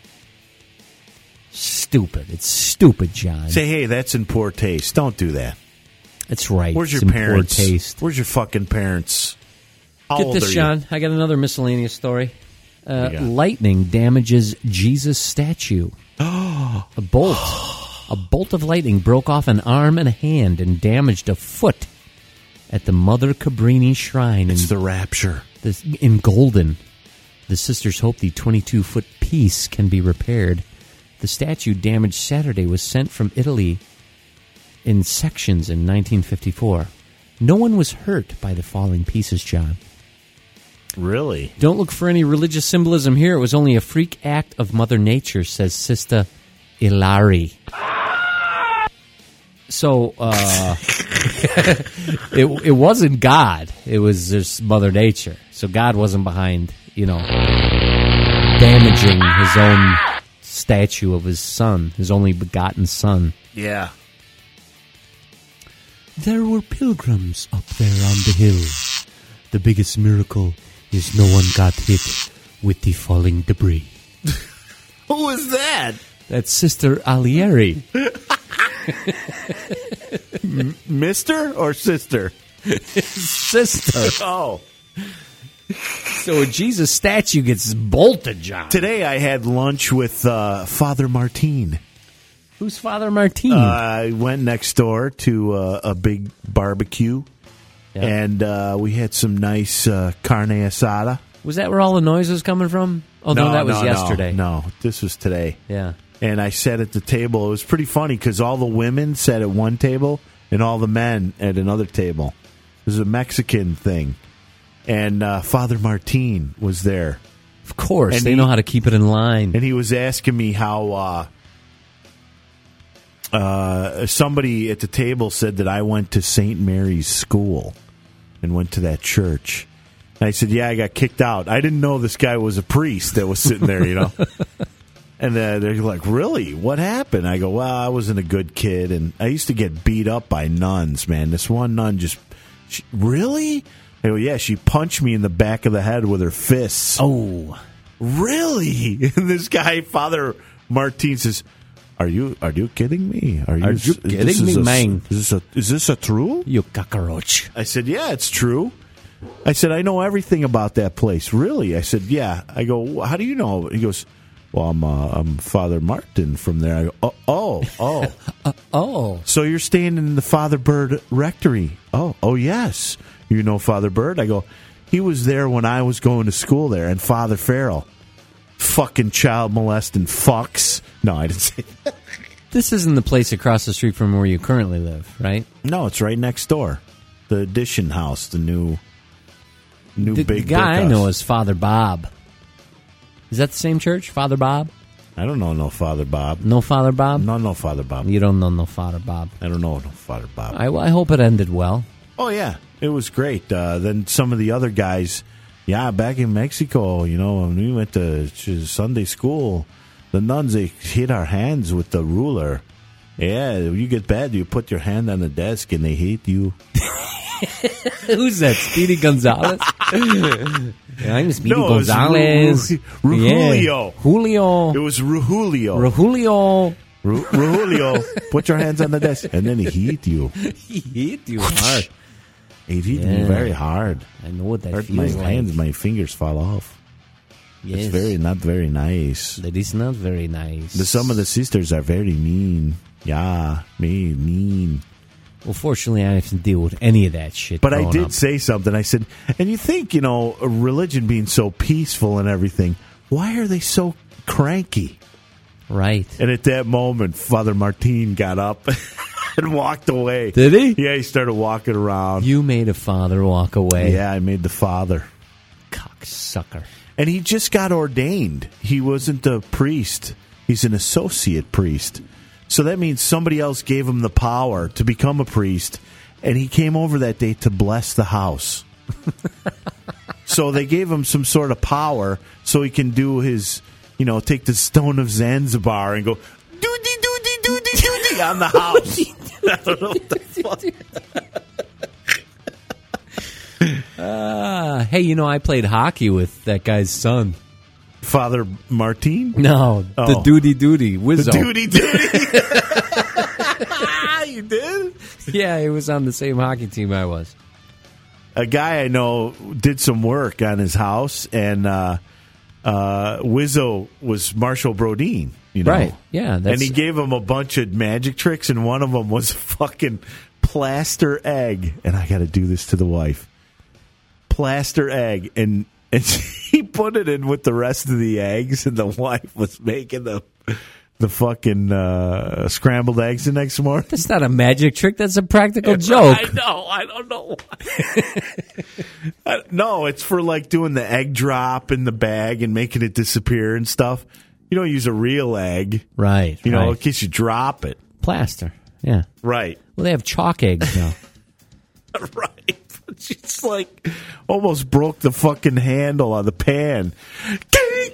Stupid. It's stupid, John. Say, hey, that's in poor taste. Don't do that. That's right. Where's your it's parents? In poor taste. Where's your fucking parents? How Get old this, are Sean. You? I got another miscellaneous story. Lightning damages Jesus statue. A bolt of lightning broke off an arm and a hand and damaged a foot at the Mother Cabrini Shrine. It's the rapture. In Golden. The sisters hope the 22-foot piece can be repaired. The statue damaged Saturday was sent from Italy in sections in 1954. No one was hurt by the falling pieces, John. Really? Don't look for any religious symbolism here. It was only a freak act of Mother Nature, says Sister Ilari. So, it wasn't God. It was just Mother Nature. So God wasn't behind, damaging his own statue of his son, his only begotten son. Yeah. There were pilgrims up there on the hill. The biggest miracle is no one got hit with the falling debris. Who is that? That's Sister Alieri. Mister or sister? Sister. Oh. So a Jesus statue gets bolted, John. Today I had lunch with Father Martin. Who's Father Martin? I went next door to a big barbecue, and we had some nice carne asada. Was that where all the noise was coming from? Oh, no, that was yesterday. No, this was today. Yeah. And I sat at the table. It was pretty funny because all the women sat at one table and all the men at another table. It was a Mexican thing. And Father Martin was there. Of course. And they know how to keep it in line. And he was asking me how somebody at the table said that I went to St. Mary's School and went to that church. And I said, yeah, I got kicked out. I didn't know this guy was a priest that was sitting there, And they're like, really? What happened? I go, well, I wasn't a good kid, and I used to get beat up by nuns, man. This one nun really? I go, yeah, she punched me in the back of the head with her fists. Oh. Really? And this guy, Father Martin, says, Are you kidding me? Are you kidding me, man? Is this a true? You cockroach. I said, yeah, it's true. I said, I know everything about that place. Really? I said, yeah. I go, how do you know? He goes, well, I'm Father Martin from there. I go, oh. So you're staying in the Father Bird Rectory? Oh, yes. You know Father Bird? I go, he was there when I was going to school there, and Father Farrell. Fucking child molesting fucks. No, I didn't say that. This isn't the place across the street from where you currently live, right? No, it's right next door. The Edition House, the new big the guy I know is Father Bob. Is that the same church, Father Bob? I don't know no Father Bob. No Father Bob? No Father Bob. You don't know no Father Bob. I don't know no Father Bob. I hope it ended well. Oh, yeah. It was great. Then some of the other guys, back in Mexico, when we went to Sunday school, the nuns, they hit our hands with the ruler. Yeah, if you get bad, you put your hand on the desk and they hate you. Who's that? Speedy Gonzalez? I'm Speedy Gonzalez. Julio. Julio. It was Julio. Julio. Put your hands on the desk. And then he hit you. He hit you hard. He hit me very hard. I know what that hurt feels my like. hands, my fingers fall off. Yes. It's not very nice. That is not very nice. Some of the sisters are very mean. Yeah, mean. Well, fortunately, I have to deal with any of that shit. But I did say something. I said, and you think, religion being so peaceful and everything, why are they so cranky? Right. And at that moment, Father Martin got up and walked away. Did he? Yeah, he started walking around. You made a father walk away. Yeah, I made the father. Cocksucker. And he just got ordained. He wasn't a priest. He's an associate priest. So that means somebody else gave him the power to become a priest, and he came over that day to bless the house. So they gave him some sort of power so he can do his, take the stone of Zanzibar and go, doody on the house. I don't know what the fuck. Hey, I played hockey with that guy's son. Father Martin? No, the Duty, Wizzo. The Duty. You did? Yeah, he was on the same hockey team I was. A guy I know did some work on his house, and Wizzo was Marshall Brodeen, Right, yeah. And he gave him a bunch of magic tricks, and one of them was fucking plaster egg. And I got to do this to the wife. Plaster egg, and he put it in with the rest of the eggs, and the wife was making the fucking scrambled eggs the next morning. That's not a magic trick. That's a practical joke. I know. I don't know why. No, it's for like doing the egg drop in the bag and making it disappear and stuff. You don't use a real egg. Right. In case you drop it. Plaster. Yeah. Right. Well, they have chalk eggs now. Right. She's like almost broke the fucking handle on the pan. Trying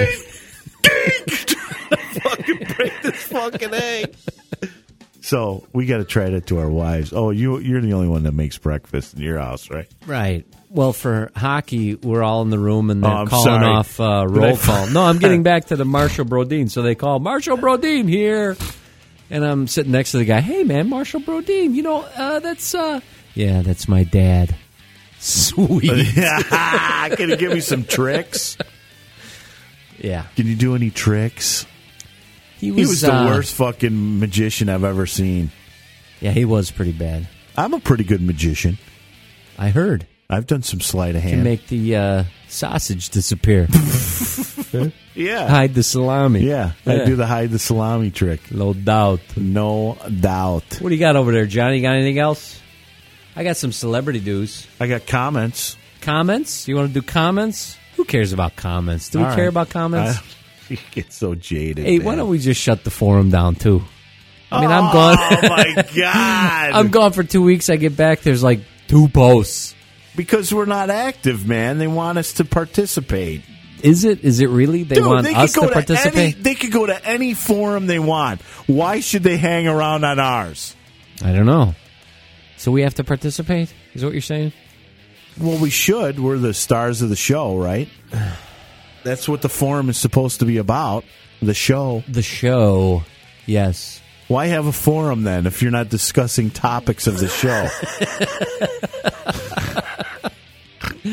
to fucking break this fucking egg. So we got to try that to our wives. Oh, you're the only one that makes breakfast in your house, right? Right. Well, for hockey, we're all in the room and they're calling sorry. off roll call. No, I'm getting back to the Marshall Brodeen. So they call Marshall Brodeen here. And I'm sitting next to the guy. Hey, man, Marshall Brodeen. That's my dad. Sweet. Can you give me some tricks? Yeah. Can you do any tricks? He was the worst fucking magician I've ever seen. Yeah, he was pretty bad. I'm a pretty good magician. I heard. I've done some sleight of hand. Can make the sausage disappear. Yeah. Hide the salami. Yeah, I do the hide the salami trick. No doubt. No doubt. What do you got over there, Johnny? Got anything else? I got some celebrity news. I got comments. Comments? You want to do comments? Who cares about comments? Do we care about comments? You get so jaded. Hey, man. why don't we just shut the forum down, too? I mean, I'm gone. Oh, my God. I'm gone for 2 weeks. I get back, there's like 2 posts. Because we're not active, man. They want us to participate. Is it really? They want us to participate? They could go to any forum they want. Why should they hang around on ours? I don't know. So we have to participate? Is that what you're saying? Well, we should. We're the stars of the show, right? That's what the forum is supposed to be about. The show. The show, yes. Why have a forum then if you're not discussing topics of the show?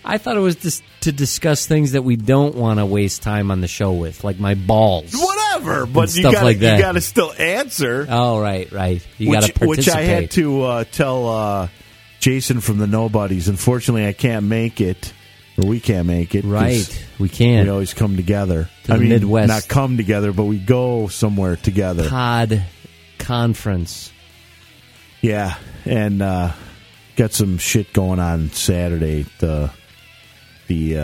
I thought it was to discuss things that we don't want to waste time on the show with, like my balls. Whatever, but you stuff gotta, like that. you got to still answer. Oh, right. You got to participate. Which I had to tell Jason from the Nobodies. Unfortunately, I can't make it, or we can't make it. Right, we can't. We always come together. To the Midwest. Not come together, but we go somewhere together. Pod conference. Yeah, and got some shit going on Saturday. The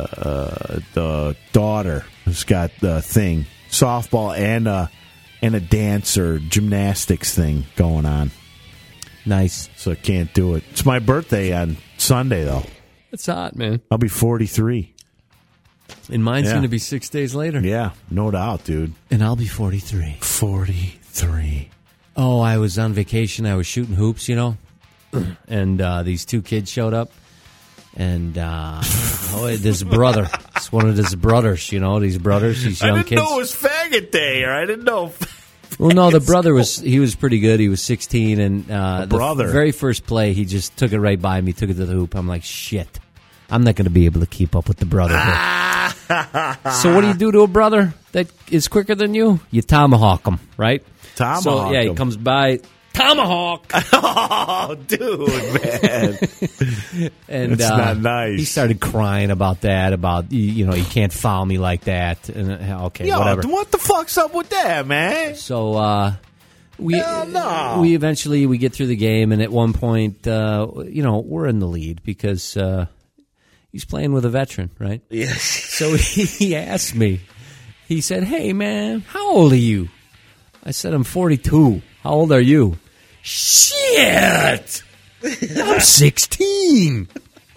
daughter has got the thing, softball and a dance or gymnastics thing going on. Nice. So I can't do it. It's my birthday on Sunday, though. It's hot, man. I'll be 43. And mine's going to be 6 days later. Yeah, no doubt, dude. And I'll be 43. 43. Oh, I was on vacation. I was shooting hoops, and these two kids showed up. And this brother, it's one of his brothers, these brothers, these young kids. I didn't know it was faggot day, or I didn't know. Well, no, the brother was pretty good. He was 16, and the very first play, he just took it right by me, took it to the hoop. I'm like, shit, I'm not going to be able to keep up with the brother here. So what do you do to a brother that is quicker than you? You tomahawk him, right? Tomahawk him. He comes by. Tomahawk! Oh, dude, man. And it's not nice. He started crying about that, you can't foul me like that. And okay, whatever. What the fuck's up with that, man? So we eventually get through the game, and at one point, we're in the lead because he's playing with a veteran, right? Yes. So he asked me. He said, "Hey, man, how old are you?" I said, "I'm 42. How old are you?" "Shit! I'm 16.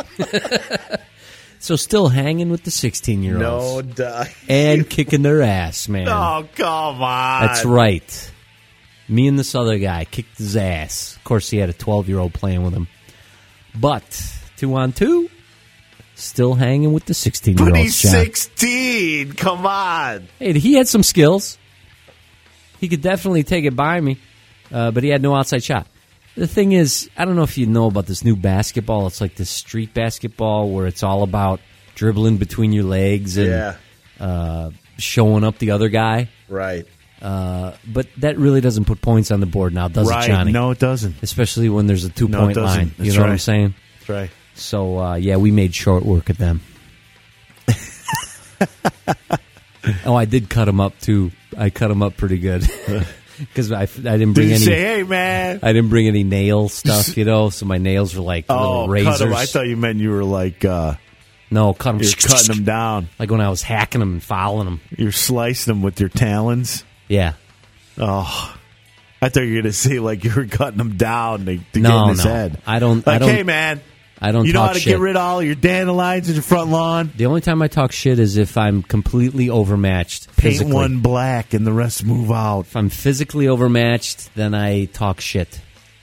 So still hanging with the 16-year-olds. No doubt. And kicking their ass, man. Oh, come on. That's right. Me and this other guy kicked his ass. Of course, he had a 12-year-old playing with him. But 2-on-2, still hanging with the 16-year-olds. But he's 16. Come on. Hey, he had some skills. He could definitely take it by me. But he had no outside shot. The thing is, I don't know if you know about this new basketball. It's like this street basketball where it's all about dribbling between your legs and showing up the other guy. Right. But that really doesn't put points on the board now, does it, Johnny? No, it doesn't. Especially when there's a 2-point line. You know what I'm saying? That's right. So, we made short work of them. Oh, I did cut him up, too. I cut him up pretty good. Because I didn't bring any. Say, hey, man. I didn't bring any nail stuff, so my nails were like little razors. Cut him. I thought you meant you were like. No, cut him. You're cutting them down. Like when I was hacking them and fouling them. You're slicing them with your talons? Yeah. Oh. I thought you were going to say like you were cutting them down to get in his head. I don't. Hey, man. I don't. You talk know how to shit. get rid of all your dandelions in your front lawn? The only time I talk shit is if I'm completely overmatched. Paint physically. one black and the rest move out. If I'm physically overmatched, then I talk shit.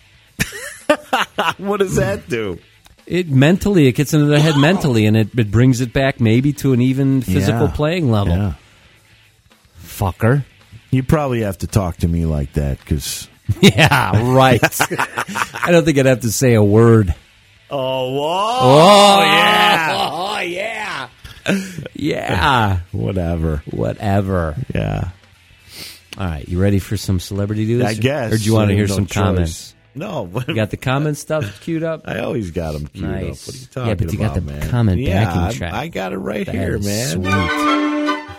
What does that do? It gets into their head mentally, and it brings it back maybe to an even physical playing level. Yeah. Fucker. You probably have to talk to me like that, because... Yeah, right. I don't think I'd have to say a word. Oh, whoa. Oh, yeah. Oh, yeah. Yeah. Whatever. Yeah. All right, you ready for some celebrity news? I guess. Or do you want to hear some comments? No. You got the comment stuff queued up? I always got them queued up. What are you talking about, Yeah, but you got the man? comment backing track. I got it right That here, is man. Sweet.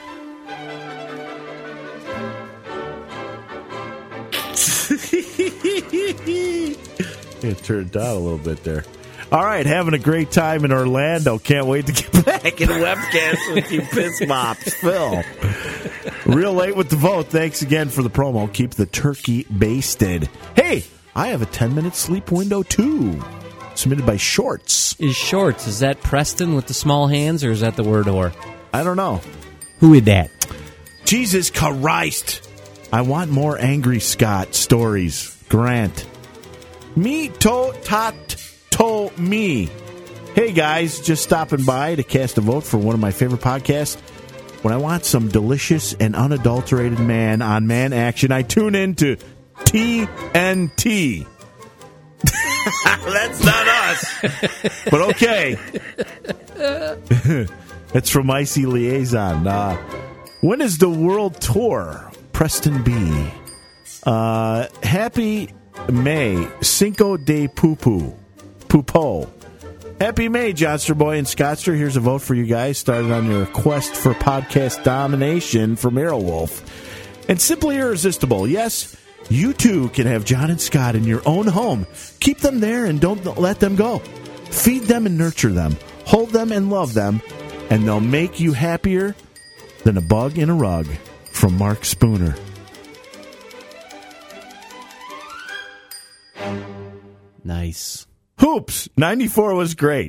It turned down a little bit there. All right, having a great time in Orlando. Can't wait to get back in webcast with you piss mops. Phil. Real late with the vote. Thanks again for the promo. Keep the turkey basted. Hey, I have a 10-minute sleep window, too. Submitted by Shorts. Is that Preston with the small hands, or is that the word or? I don't know. Who is that? Jesus Christ. I want more Angry Scott stories. Grant. Me to tot to me. Hey guys, just stopping by to cast a vote for one of my favorite podcasts. When I want some delicious and unadulterated man-on-man action, I tune in to TNT. That's not us. But okay. It's from Icy Liaison. When is the world tour? Preston B. Happy May. Cinco de Pupo. Happy May, Johnster Boy and Scottster. Here's a vote for you guys. Started on your quest for podcast domination from Aerowolf. And simply irresistible. Yes, you too can have John and Scott in your own home. Keep them there and don't let them go. Feed them and nurture them. Hold them and love them. And they'll make you happier than a bug in a rug. From Mark Spooner. Nice. Hoops. 94 was great.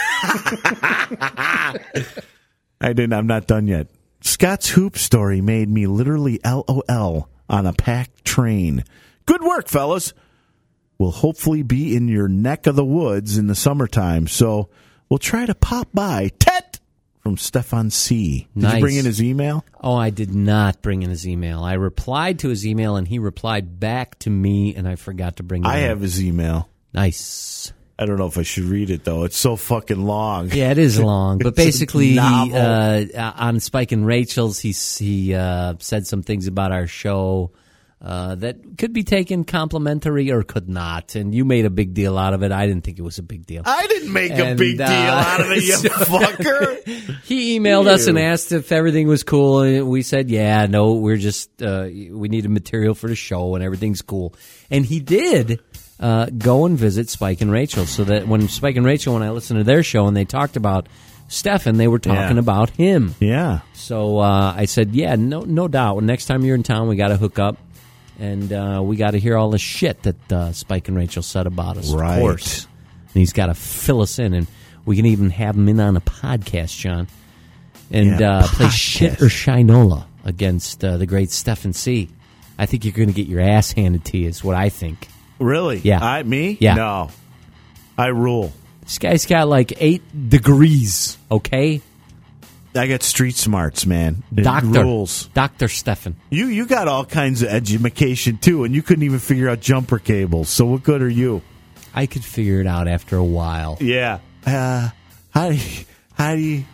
I'm not done yet. Scott's hoop story made me literally LOL on a packed train. Good work, fellas. We'll hopefully be in your neck of the woods in the summertime, so we'll try to pop by. Tet! From Stefan C. Did you bring in his email? Oh, I did not bring in his email. I replied to his email, and he replied back to me, and I forgot to bring it in. I have his email. Nice. I don't know if I should read it, though. It's so fucking long. Yeah, it is long. But basically, on Spike and Rachel's, he said some things about our show that could be taken complimentary or could not. And you made a big deal out of it. I didn't think it was a big deal. I didn't make a big deal out of it, you fucker. He emailed us and asked if everything was cool. And we said, yeah, no, we're just, we needed material for the show and everything's cool. And he did go and visit Spike and Rachel, so that when Spike and Rachel, when I listened to their show and they talked about Stefan, they were talking about him. Yeah. So I said, yeah, no doubt. Next time you're in town, we got to hook up, and we got to hear all the shit that Spike and Rachel said about us, right. Of course. And he's got to fill us in, and we can even have him in on a podcast, John, and play shit or shinola against the great Stefan C. I think you're going to get your ass handed to you, is what I think. Really? Yeah. Me? Yeah. No. I rule. This guy's got like 8 degrees, okay? I got street smarts, man. Rules. Dr. Stefan. You got all kinds of education, too, and you couldn't even figure out jumper cables. So what good are you? I could figure it out after a while. Yeah. How do you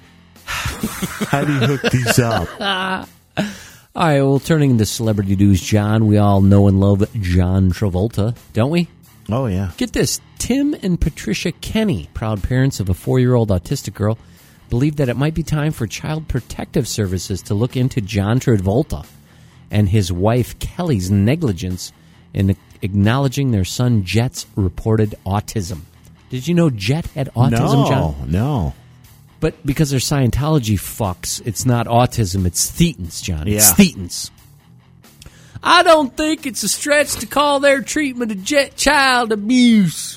hook these up? All right, well, turning into celebrity news, John, we all know and love John Travolta, don't we? Oh, yeah. Get this. Tim and Patricia Kenny, proud parents of a 4-year-old autistic girl, believe that it might be time for Child Protective Services to look into John Travolta and his wife Kelly's negligence in acknowledging their son Jet's reported autism. Did you know Jet had autism, John? No. But because they're Scientology fucks, it's not autism, it's thetans, John. Yeah. It's thetans. I don't think it's a stretch to call their treatment of Jet child abuse.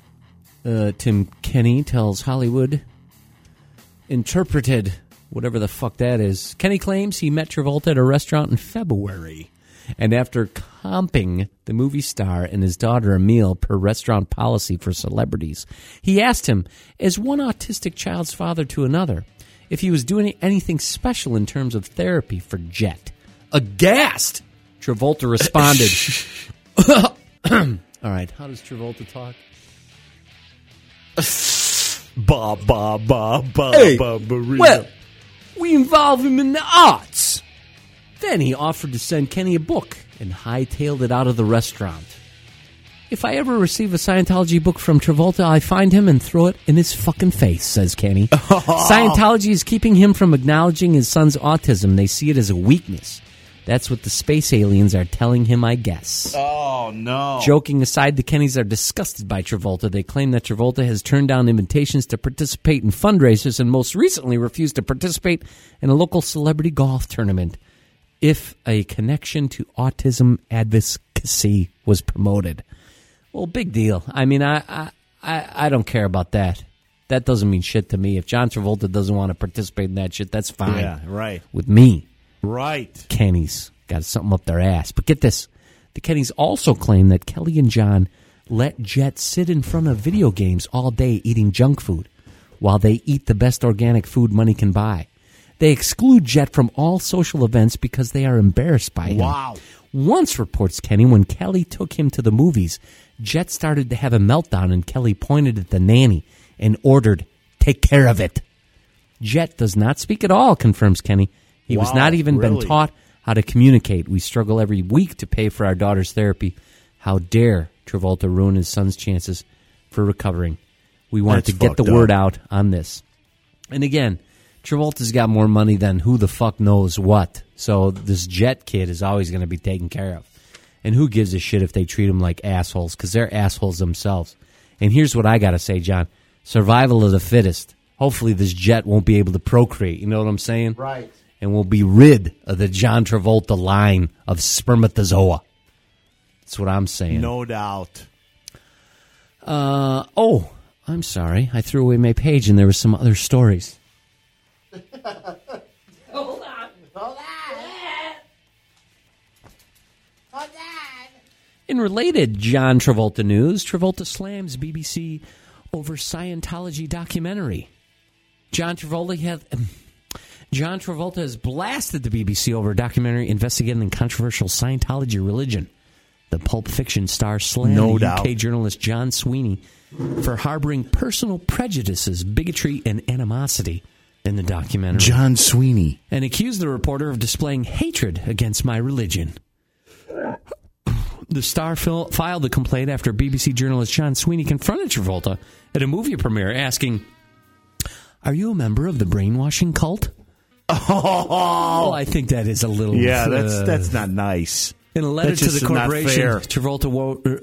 Tim Kenny tells Hollywood Interpreted, whatever the fuck that is. Kenny claims he met Travolta at a restaurant in February. And after comping the movie star and his daughter a meal per restaurant policy for celebrities, he asked him, as one autistic child's father to another, if he was doing anything special in terms of therapy for Jet. Aghast, Travolta responded. All right, how does Travolta talk? Hey, well, we involve him in the arts. Then he offered to send Kenny a book and hightailed it out of the restaurant. If I ever receive a Scientology book from Travolta, I find him and throw it in his fucking face, says Kenny. Scientology is keeping him from acknowledging his son's autism. They see it as a weakness. That's what the space aliens are telling him, I guess. Oh, no. Joking aside, the Kennys are disgusted by Travolta. They claim that Travolta has turned down invitations to participate in fundraisers and most recently refused to participate in a local celebrity golf tournament if a connection to autism advocacy was promoted. Well, big deal. I mean, I don't care about that. That doesn't mean shit to me. If John Travolta doesn't want to participate in that shit, that's fine. Yeah, right. With me. Right. Kennys got something up their ass. But get this. The Kennys also claim that Kelly and John let Jet sit in front of video games all day eating junk food while they eat the best organic food money can buy. They exclude Jet from all social events because they are embarrassed by him. Wow. Once, reports Kenny, when Kelly took him to the movies, Jet started to have a meltdown and Kelly pointed at the nanny and ordered, "Take care of it." Jet does not speak at all, confirms Kenny. He was not even been taught how to communicate. We struggle every week to pay for our daughter's therapy. How dare Travolta ruin his son's chances for recovering? We want to get the word out on this. And again, Travolta's got more money than who the fuck knows what. So this Jet kid is always going to be taken care of. And who gives a shit if they treat him like assholes? Because they're assholes themselves. And here's what I got to say, John. Survival of the fittest. Hopefully this Jet won't be able to procreate. You know what I'm saying? Right. And we'll be rid of the John Travolta line of spermatozoa. That's what I'm saying. No doubt. I'm sorry. I threw away my page and there were some other stories. Hold on. In related John Travolta news, Travolta slams BBC over Scientology documentary. John Travolta has blasted the BBC over a documentary investigating the controversial Scientology religion. The Pulp Fiction star slammed UK journalist John Sweeney for harboring personal prejudices, bigotry, and animosity in the documentary. John Sweeney. And accused the reporter of displaying hatred against my religion. The star filed the complaint after BBC journalist John Sweeney confronted Travolta at a movie premiere asking, "Are you a member of the brainwashing cult?" Oh, I think that is a little... Yeah, that's not nice. In a letter to the corporation, Travolta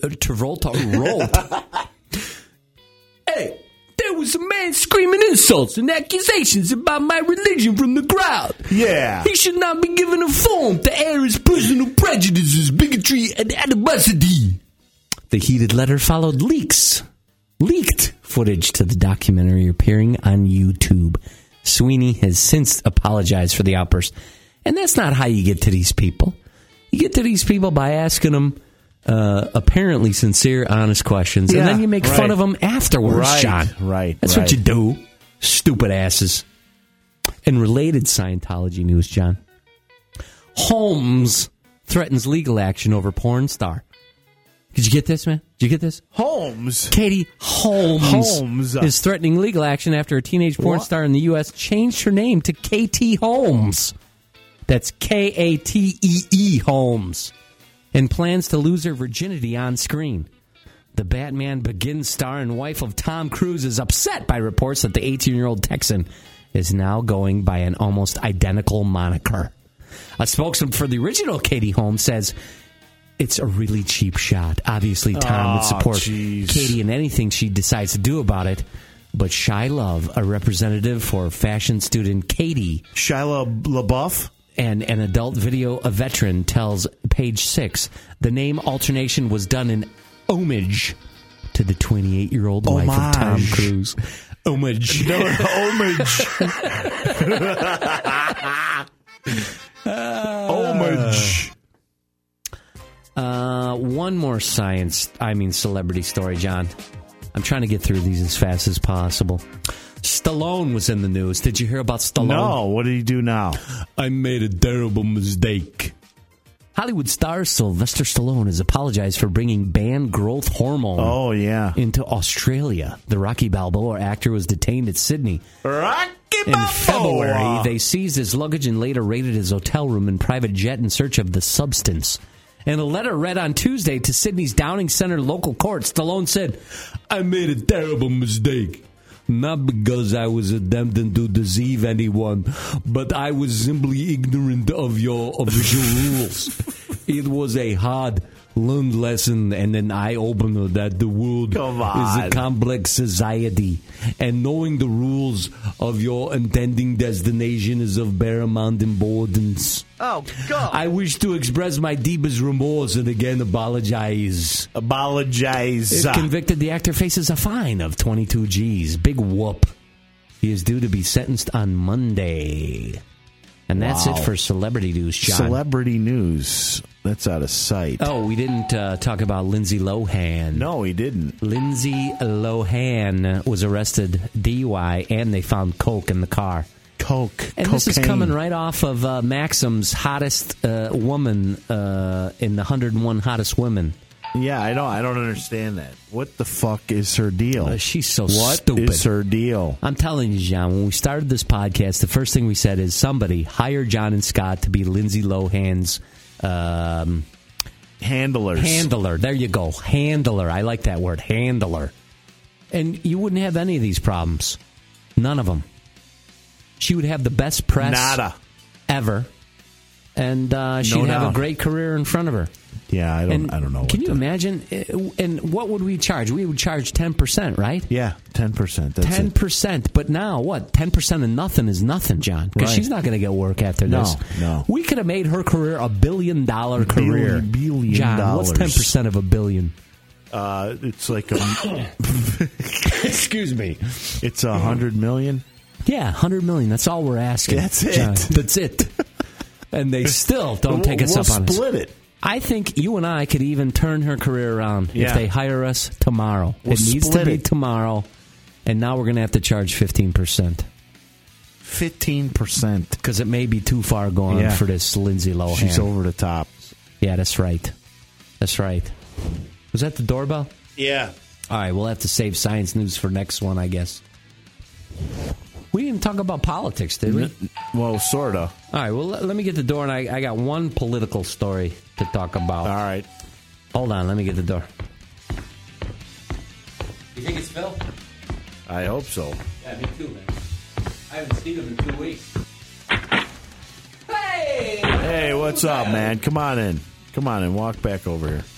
wrote, "Hey, there was a man screaming insults and accusations about my religion from the crowd. Yeah. He should not be given a forum to air his personal prejudices, bigotry, and animosity." The heated letter followed leaked footage to the documentary appearing on YouTube. Sweeney has since apologized for the outburst. And that's not how you get to these people. You get to these people by asking them apparently sincere, honest questions, and then you make fun of them afterwards, John. Right. That's what you do, stupid asses. In related Scientology news, John, Holmes threatens legal action over porn star. Did you get this, man? Did you get this? Holmes? Katie Holmes is threatening legal action after a teenage porn star in the U.S. changed her name to Katie Holmes. That's Katee Holmes. And plans to lose her virginity on screen. The Batman Begins star and wife of Tom Cruise is upset by reports that the 18-year-old Texan is now going by an almost identical moniker. A spokesman for the original Katie Holmes says, "It's a really cheap shot. Obviously, Tom would support Katie in anything she decides to do about it. But Shia Love, a representative for fashion student Katie... Shia LaBeouf? And an adult video a veteran tells Page 6 the name alternation was done in homage to the 28-year-old wife of Tom Cruise. Homage. Homage. One more celebrity story, John. I'm trying to get through these as fast as possible. Stallone was in the news. Did you hear about Stallone? No. What did he do now? "I made a terrible mistake." Hollywood star Sylvester Stallone has apologized for bringing banned growth hormone into Australia. The Rocky Balboa actor was detained at Sydney. In February, they seized his luggage and later raided his hotel room and private jet in search of the substance. In a letter read on Tuesday to Sydney's Downing Centre local court, Stallone said, "I made a terrible mistake. Not because I was attempting to deceive anyone, but I was simply ignorant of your rules. It was a hard learned lesson and an eye-opener that the world is a complex society, and knowing the rules of your intending destination is of paramount importance. Oh, God. I wish to express my deepest remorse and again apologize. If convicted, the actor faces a fine of 22 G's. Big whoop. He is due to be sentenced on Monday. And that's it for celebrity news, John. Celebrity news. That's out of sight. Oh, we didn't talk about Lindsay Lohan. No, we didn't. Lindsay Lohan was arrested DUI, and they found coke in the car. And this is coming right off of Maxim's hottest woman in the 101 Hottest Women. Yeah, I don't understand that. What the fuck is her deal? She's so What stupid. is her deal? I'm telling you, John, when we started this podcast, the first thing we said is somebody hire John and Scott to be Lindsay Lohan's handlers. Handler. There you go. Handler. I like that word. Handler. And you wouldn't have any of these problems. None of them. She would have the best press Nada. ever. And she'd have a great career in front of her. Yeah, I don't know. Can you imagine? And what would we charge? We would charge 10%, right? Yeah, 10%. 10%. But now, what? 10% of nothing is nothing, John. Because she's not going to get work after this. No. We could have made her career $1 billion career. Billion John, dollars. what's 10% of $1 billion? It's like a... Excuse me. It's 100 million? Yeah, 100 million. That's all we're asking. That's it. John. That's it. And they still don't take us up on it. We'll split it. I think you and I could even turn her career around if they hire us tomorrow. It needs to be tomorrow, and now we're going to have to charge 15%. 15%. Because it may be too far gone for this Lindsay Lohan. She's over the top. Yeah, that's right. That's right. Was that the doorbell? Yeah. All right, we'll have to save science news for next one, I guess. We didn't talk about politics, did we? Well, sort of. All right, well, let me get the door, and I got one political story to talk about. All right. Hold on, let me get the door. You think it's Phil? I hope so. Yeah, me too, man. I haven't seen him in 2 weeks. Hey! Hey, what's up, man? Come on in. Walk back over here.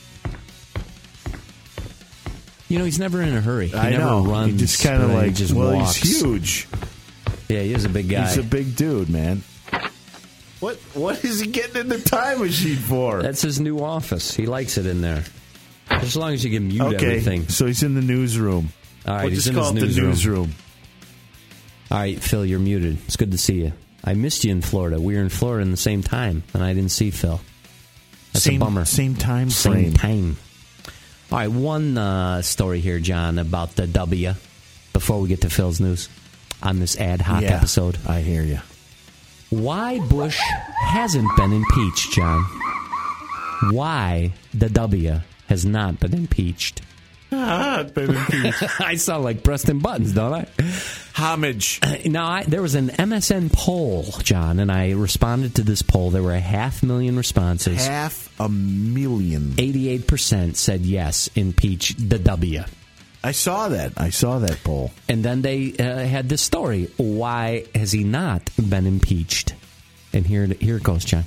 You know, he's never in a hurry. He I never know. runs. He just kind of like, just well, walks. he's huge. Yeah, he is a big guy. He's a big dude, man. What is he getting in the time machine for? That's his new office. He likes it in there. As long as you can mute Okay, everything. so he's in the newsroom. All right, We'll he's just in call his it the newsroom. newsroom. All right, Phil, you're muted. It's good to see you. I missed you in Florida. We were in Florida in the same time, and I didn't see Phil. That's a bummer. Same time Same frame. time. All right, one story here, John, about the W, before we get to Phil's news on this ad hoc episode. I hear you. Why Bush hasn't been impeached, John. Why the W has not been impeached. I sound like Preston Buttons, don't I? Homage. Now, there was an MSN poll, John, and I responded to this poll. There were 500,000 responses. 500,000. 88% said yes, impeach the W. I saw that poll. And then they had this story. Why has he not been impeached? And here it goes, John.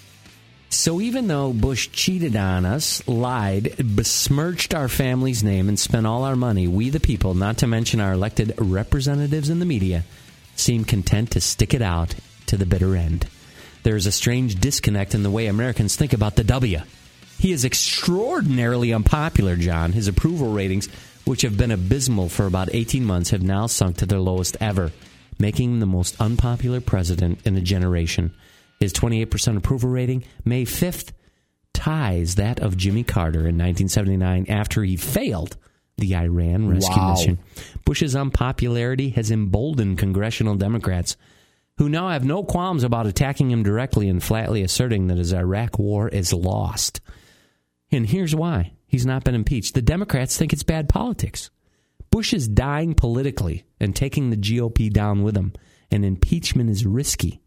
So even though Bush cheated on us, lied, besmirched our family's name, and spent all our money, we the people, not to mention our elected representatives in the media, seem content to stick it out to the bitter end. There is a strange disconnect in the way Americans think about the W. He is extraordinarily unpopular, John. His approval ratings, which have been abysmal for about 18 months, have now sunk to their lowest ever, making him the most unpopular president in a generation. His 28% approval rating, May 5th, ties that of Jimmy Carter in 1979 after he failed the Iran rescue mission. Bush's unpopularity has emboldened congressional Democrats who now have no qualms about attacking him directly and flatly asserting that his Iraq war is lost. And here's why he's not been impeached. The Democrats think it's bad politics. Bush is dying politically and taking the GOP down with him, and impeachment is risky.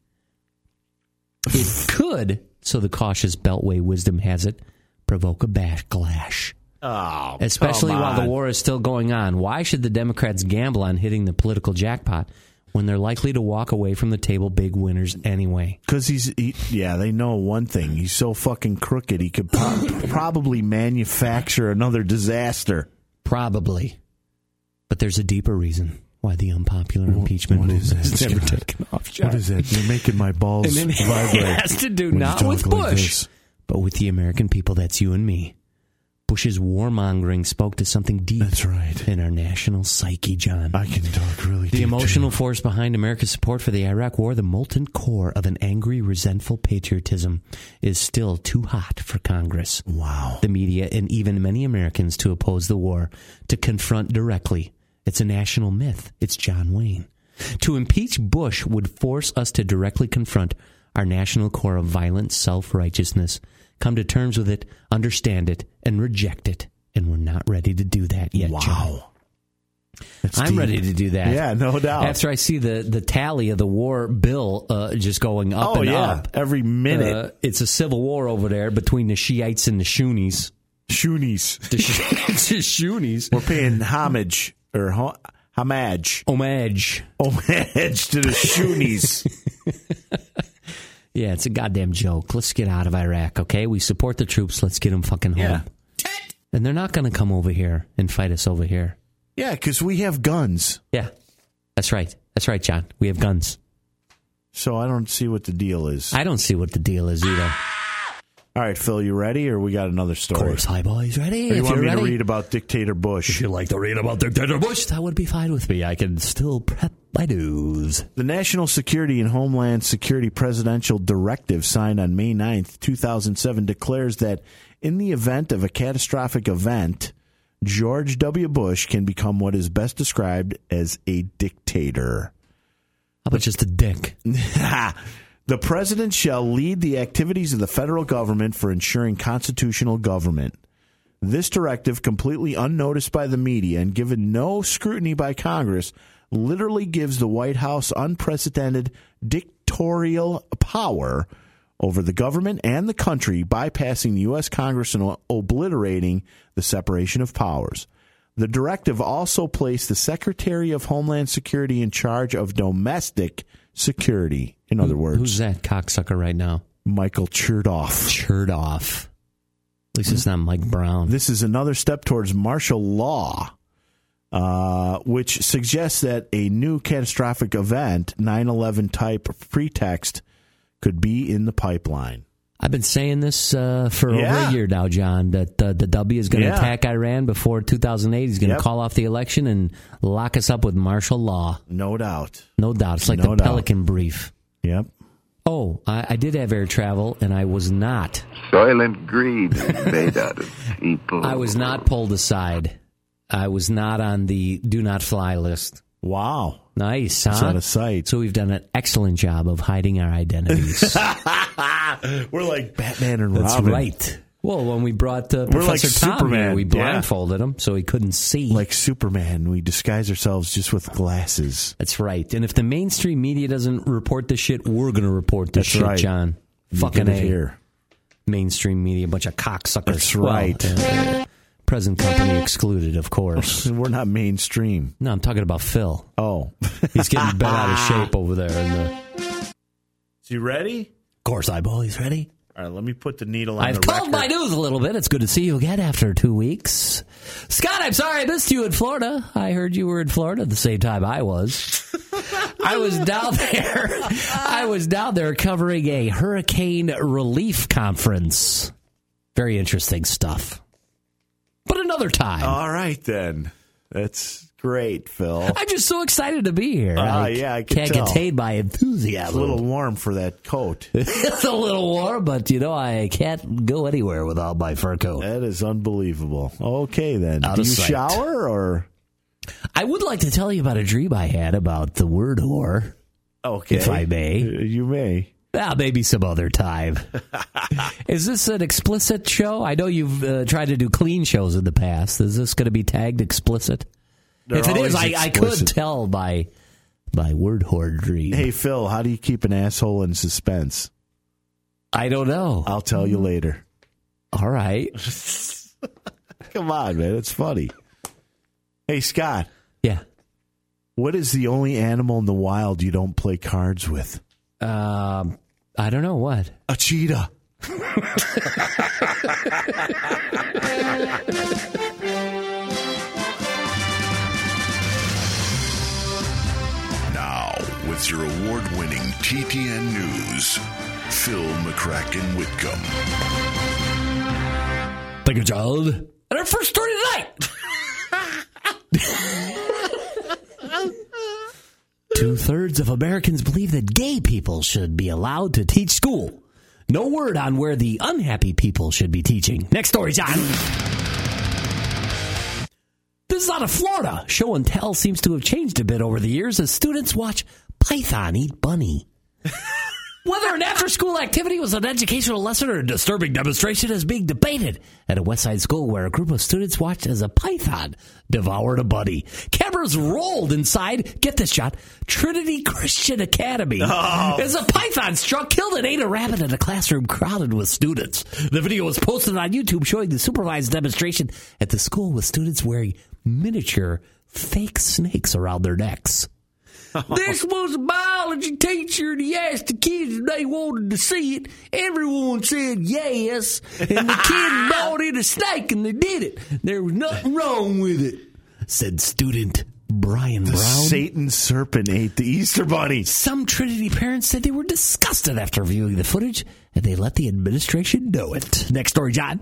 It could, so the cautious Beltway wisdom has it, provoke a backlash. Oh, especially while the war is still going on. Why should the Democrats gamble on hitting the political jackpot when they're likely to walk away from the table big winners anyway? Because they know one thing. He's so fucking crooked, he could probably manufacture another disaster. Probably. But there's a deeper reason why the unpopular impeachment movement has never taken off, John. What is that? You're making my balls vibrate. It has to do not with Bush, but with the American people. That's you and me. Bush's warmongering spoke to something deep. That's right. In our national psyche, John. I can talk really deep. The emotional force behind America's support for the Iraq war, the molten core of an angry, resentful patriotism, is still too hot for Congress. Wow. The media, and even many Americans, to oppose the war, to confront directly. It's a national myth. It's John Wayne. To impeach Bush would force us to directly confront our national core of violent self-righteousness, come to terms with it, understand it, and reject it. And we're not ready to do that yet, John. I'm ready to do that. Yeah, no doubt. After I see the tally of the war bill just going up up. Every minute. It's a civil war over there between the Shiites and the Sunnis. Sunnis. The Sunnis. We're paying homage or homage to the Sunnis. Yeah, it's a goddamn joke. Let's get out of Iraq, okay? We support the troops. Let's get them fucking home. Yeah. And they're not going to come over here and fight us over here. Yeah, because we have guns. Yeah, that's right. That's right, John. We have guns. So I don't see what the deal is. I don't see what the deal is either. All right, Phil, you ready, or we got another story? Of course, hi, boys. Ready? Or you want me ready? to read about Dictator Bush? If you like to read about Dictator Bush, that would be fine with me. I can still prep my news. The National Security and Homeland Security Presidential Directive signed on May 9th, 2007 declares that in the event of a catastrophic event, George W. Bush can become what is best described as a dictator. How about just a dick? The president shall lead the activities of the federal government for ensuring constitutional government. This directive, completely unnoticed by the media and given no scrutiny by Congress, literally gives the White House unprecedented dictatorial power over the government and the country, bypassing the U.S. Congress and obliterating the separation of powers. The directive also placed the Secretary of Homeland Security in charge of domestic security. In other words, who's that cocksucker right now? Michael Chertoff. Chertoff. At least it's not Mike Brown. This is another step towards martial law, which suggests that a new catastrophic event, 9/11 type pretext, could be in the pipeline. I've been saying this for over a year now, John, that the W is going to attack Iran before 2008. He's going to call off the election and lock us up with martial law. No doubt. No doubt. It's like the Pelican Brief. Yep. Oh, I did have air travel, and I was not. Soylent Green is made out of people. I was not pulled aside. I was not on the do not fly list. Wow. Nice, huh? It's out of sight. So we've done an excellent job of hiding our identities. We're like Batman and Robin. That's right. Well, when we brought Professor like Tom Superman. here, we blindfolded him so he couldn't see. Like Superman, we disguise ourselves just with glasses. That's right. And if the mainstream media doesn't report this shit, we're going to report this shit, right. John. You Fucking get it here. Mainstream media, a bunch of cocksuckers. That's right. Present company excluded, of course. We're not mainstream. No, I'm talking about Phil. Oh. He's getting bent out of shape over there. Is he ready? Of course, eyeballs. Ready? All right, let me put the needle on I've the record. called my news a little bit. It's good to see you again after 2 weeks. Scott, I'm sorry I missed you in Florida. I heard you were in Florida at the same time I was. I was down there. I was down there covering a hurricane relief conference. Very interesting stuff. But another time. All right, then. That's great, Phil. I'm just so excited to be here. I can't contain my enthusiasm. It's a little warm for that coat. It's a little warm, but, I can't go anywhere without my fur coat. That is unbelievable. Okay, then. Out Do of you sight. shower, or? I would like to tell you about a dream I had about the word whore. Okay. If I may. You may. Maybe some other time. Is this an explicit show? I know you've tried to do clean shows in the past. Is this going to be tagged explicit? They're if it is, always I explicit. could tell by word whore dream. Hey, Phil, how do you keep an asshole in suspense? I don't know. I'll tell you later. All right. Come on, man. It's funny. Hey, Scott. Yeah. What is the only animal in the wild you don't play cards with? I don't know what. A cheetah. Now, with your award-winning TTN News, Phil McCracken Whitcomb. Thank you, child. And our first story tonight. 2/3 of Americans believe that gay people should be allowed to teach school. No word on where the unhappy people should be teaching. Next story, John. This is out of Florida. Show and tell seems to have changed a bit over the years as students watch python eat bunny. Whether an after-school activity was an educational lesson or a disturbing demonstration is being debated at a Westside school where a group of students watched as a python devoured a buddy. Cameras rolled inside, get this shot, Trinity Christian Academy. As a python killed and ate a rabbit in a classroom crowded with students. The video was posted on YouTube showing the supervised demonstration at the school with students wearing miniature fake snakes around their necks. This was a biology teacher, and he asked the kids if they wanted to see it. Everyone said yes, and the kids brought in a snake, and they did it. There was nothing wrong with it, said student Brian Brown. Satan serpent ate the Easter bunny. Some Trinity parents said they were disgusted after viewing the footage, and they let the administration know it. Next story, John.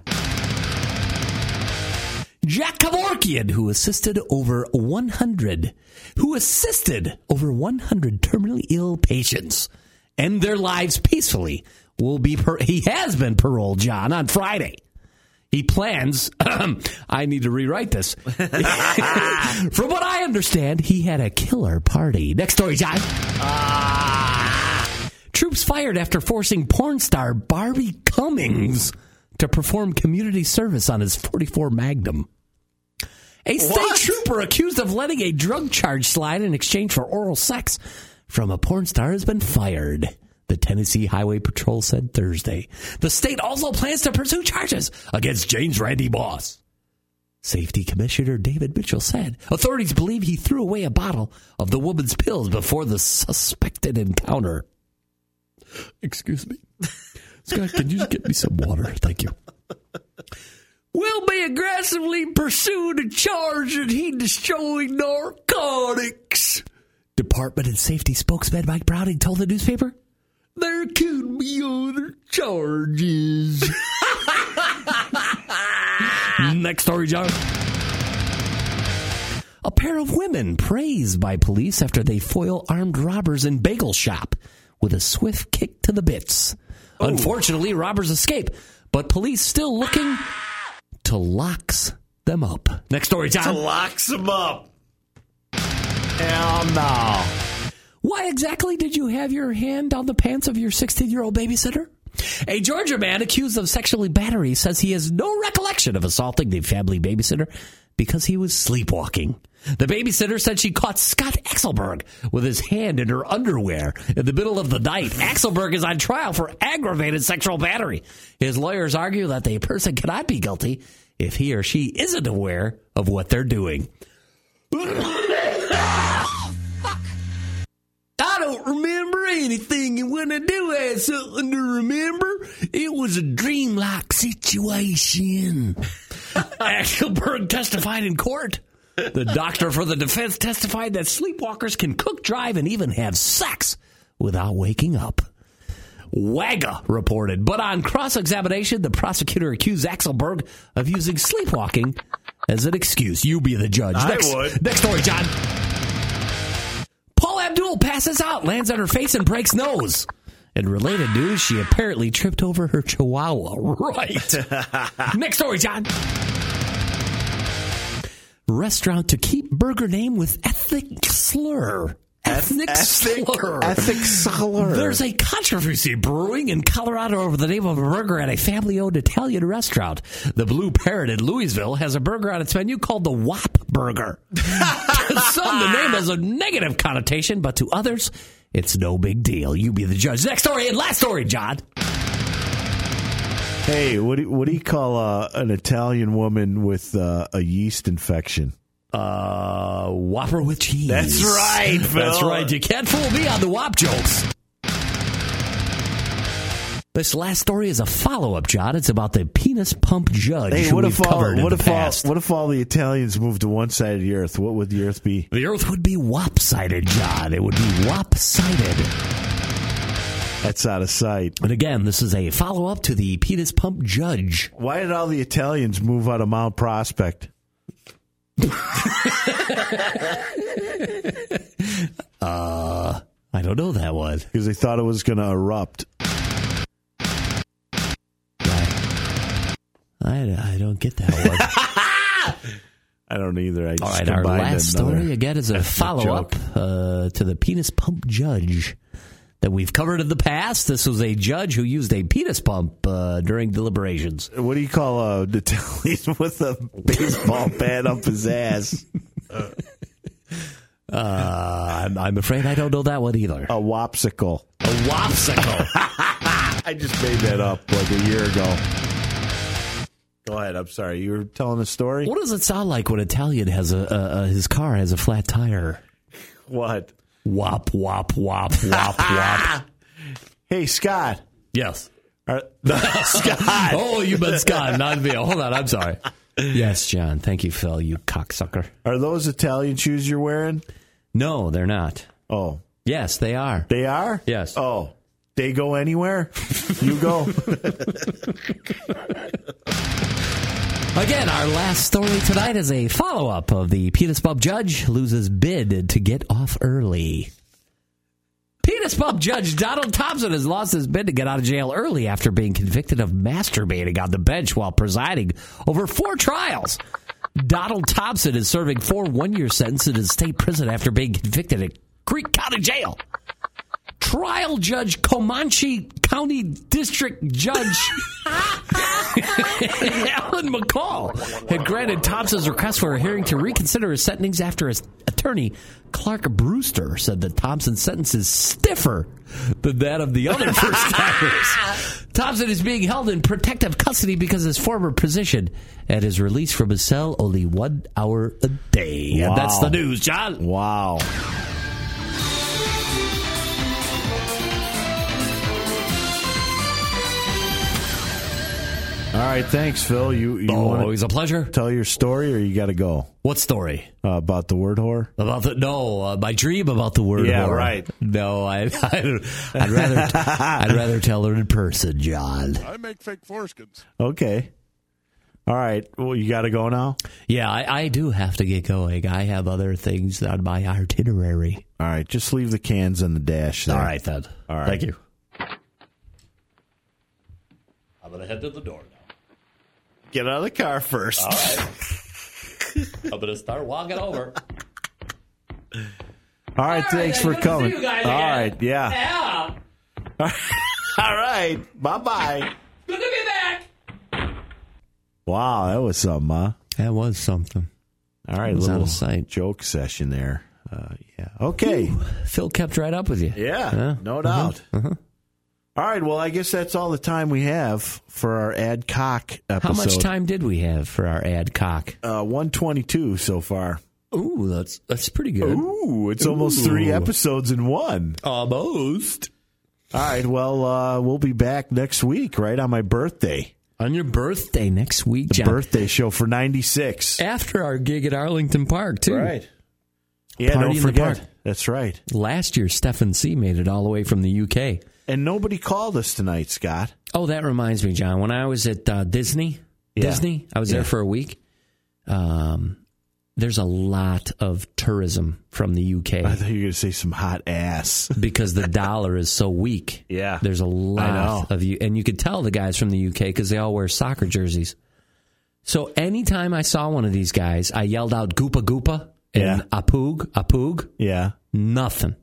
Jack Kevorkian, who assisted over 100 terminally ill patients end their lives peacefully, he has been paroled, John, on Friday. He plans, I need to rewrite this. From what I understand, he had a killer party. Next story, John. Troops fired after forcing porn star Barbie Cummings to perform community service on his .44 Magnum. A state trooper accused of letting a drug charge slide in exchange for oral sex from a porn star has been fired, the Tennessee Highway Patrol said Thursday. The state also plans to pursue charges against James Randy Moss. Safety Commissioner David Mitchell said authorities believe he threw away a bottle of the woman's pills before the suspected encounter. Excuse me. Scott, can you just get me some water? Thank you. Will be aggressively pursued and charged that he destroyed narcotics. Department and Safety spokesman Mike Browning told the newspaper, there could be other charges. Next story, John. A pair of women praised by police after they foil armed robbers in bagel shop with a swift kick to the bits. Unfortunately, robbers escape, but police still looking to locks them up. Next story, John. To locks them up. Hell no. Why exactly did you have your hand down the pants of your 16-year-old babysitter? A Georgia man accused of sexually battery says he has no recollection of assaulting the family babysitter because he was sleepwalking. The babysitter said she caught Scott Axelberg with his hand in her underwear in the middle of the night. Axelberg is on trial for aggravated sexual battery. His lawyers argue that the person cannot be guilty if he or she isn't aware of what they're doing. I don't remember anything, and when I do have something to remember, it was a dreamlike situation. Axelberg testified in court. The doctor for the defense testified that sleepwalkers can cook, drive, and even have sex without waking up. WAGA reported, but on cross-examination, the prosecutor accused Axelberg of using sleepwalking as an excuse. You be the judge. I would. Next story, John. Paula Abdul passes out, lands on her face, and breaks nose. In related news, she apparently tripped over her chihuahua. Right. Next story, John. Restaurant to keep burger name with ethnic slur. Ethnic slur. There's a controversy brewing in Colorado over the name of a burger at a family-owned Italian restaurant. The Blue Parrot in Louisville has a burger on its menu called the Whop Burger. To some, the name has a negative connotation, but to others, it's no big deal. You be the judge. Next story and last story, John. Hey, what do you call an Italian woman with a yeast infection? Whopper with cheese. That's right, Phil. That's right. You can't fool me on the Whop jokes. This last story is a follow-up, John. It's about the penis pump judge. Hey, what if all the Italians moved to one side of the earth? What would the earth be? The earth would be wop-sided, John. It would be wop-sided. That's out of sight. And again, this is a follow-up to the penis pump judge. Why did all the Italians move out of Mount Prospect? I don't know that one. Because they thought it was going to erupt. I don't get that one. I don't either. All right, our last story, again, is a follow-up to the penis pump judge. that we've covered in the past. This was a judge who used a penis pump during deliberations. What do you call an Italian with a baseball bat up his ass? I'm afraid I don't know that one either. A wopsicle. A wopsicle. I just made that up like a year ago. Go ahead. I'm sorry. You were telling a story? What does it sound like when Italian has his car has a flat tire? What? Wop, wop, wop, wop, wop. Hey, Scott. Yes. Scott. Oh, you meant Scott, not me. Hold on. I'm sorry. Yes, John. Thank you, Phil, you cocksucker. Are those Italian shoes you're wearing? No, they're not. Oh. Yes, they are. They are? Yes. Oh. They go anywhere? You go? Again, our last story tonight is a follow-up of the penis pump judge loses bid to get off early. Penis pump judge Donald Thompson has lost his bid to get out of jail early after being convicted of masturbating on the bench while presiding over 4 trials. Donald Thompson is serving 4 one-year sentences in a state prison after being convicted at Creek County Jail. Trial Judge Comanche County District Judge Alan McCall had granted Thompson's request for a hearing to reconsider his sentence after his attorney Clark Brewster said that Thompson's sentence is stiffer than that of the other first-timers. Thompson is being held in protective custody because of his former position and is released from his cell only 1 hour a day. Wow. And that's the news, John. Wow. All right, thanks, Phil. You always a pleasure. Tell your story, or you got to go? What story? About the word whore? My dream about the word whore. Yeah, right. No, I'd rather tell her in person, John. I make fake foreskins. Okay. All right. Well, you got to go now? Yeah, I do have to get going. I have other things on my itinerary. All right. Just leave the cans on the dash there. All right, then. All right. Thank you. I'm going to head to the door now. Get out of the car first. All right. I'm going to start walking over. All right, thanks for coming. See you guys All again. right, yeah. All right, bye-bye. Good to be back. Wow, that was something, huh? That was something. All right, It was little out of sight. joke session there. Yeah. Okay. Ooh, Phil kept right up with you. Yeah, no doubt. All right, well, I guess that's all the time we have for our Ad Cock episode. How much time did we have for our Ad Cock? 122 so far. Ooh, that's pretty good. Ooh, it's almost 3 episodes in one. Almost. All right, well, we'll be back next week, right on my birthday. On your birthday next week, The John. birthday show for 96. After our gig at Arlington Park, too. Right. Yeah, Party don't in the forget. park. That's right. Last year, Stephen C. made it all the way from the UK. And nobody called us tonight, Scott. Oh, that reminds me, John. When I was at Disney, I was there for a week. There's a lot of tourism from the UK. I thought you were going to say some hot ass. Because the dollar is so weak. Yeah. There's a lot of you. And you could tell the guys from the UK because they all wear soccer jerseys. So anytime I saw one of these guys, I yelled out Goopa Goopa and Apoog. Yeah. Nothing.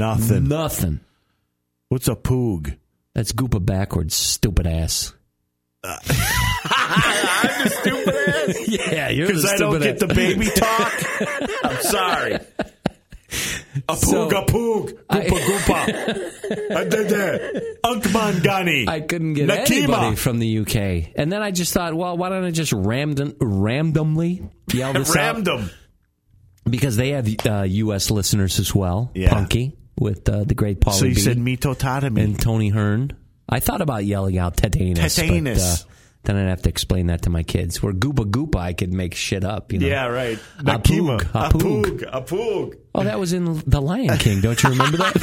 What's a poog? That's Goopa backwards, stupid ass. I'm the stupid ass? Yeah, you're the stupid ass. Because I don't get the baby talk? I'm sorry. A poog, Goopa Goopa. I did that. Unkman Gani. I couldn't get anybody from the UK. And then I just thought, well, why don't I just randomly yell this out? Random. Because they have U.S. listeners as well. Yeah. Punky with the great Paulie So you B said Mitotatomy. and Tony Hearn. I thought about yelling out Tetanus. Tetanus. But, then I'd have to explain that to my kids. Where Goopa Goopa, I could make shit up. You know? Yeah, right. Apoog. Apoog. Oh, that was in The Lion King. Don't you remember that?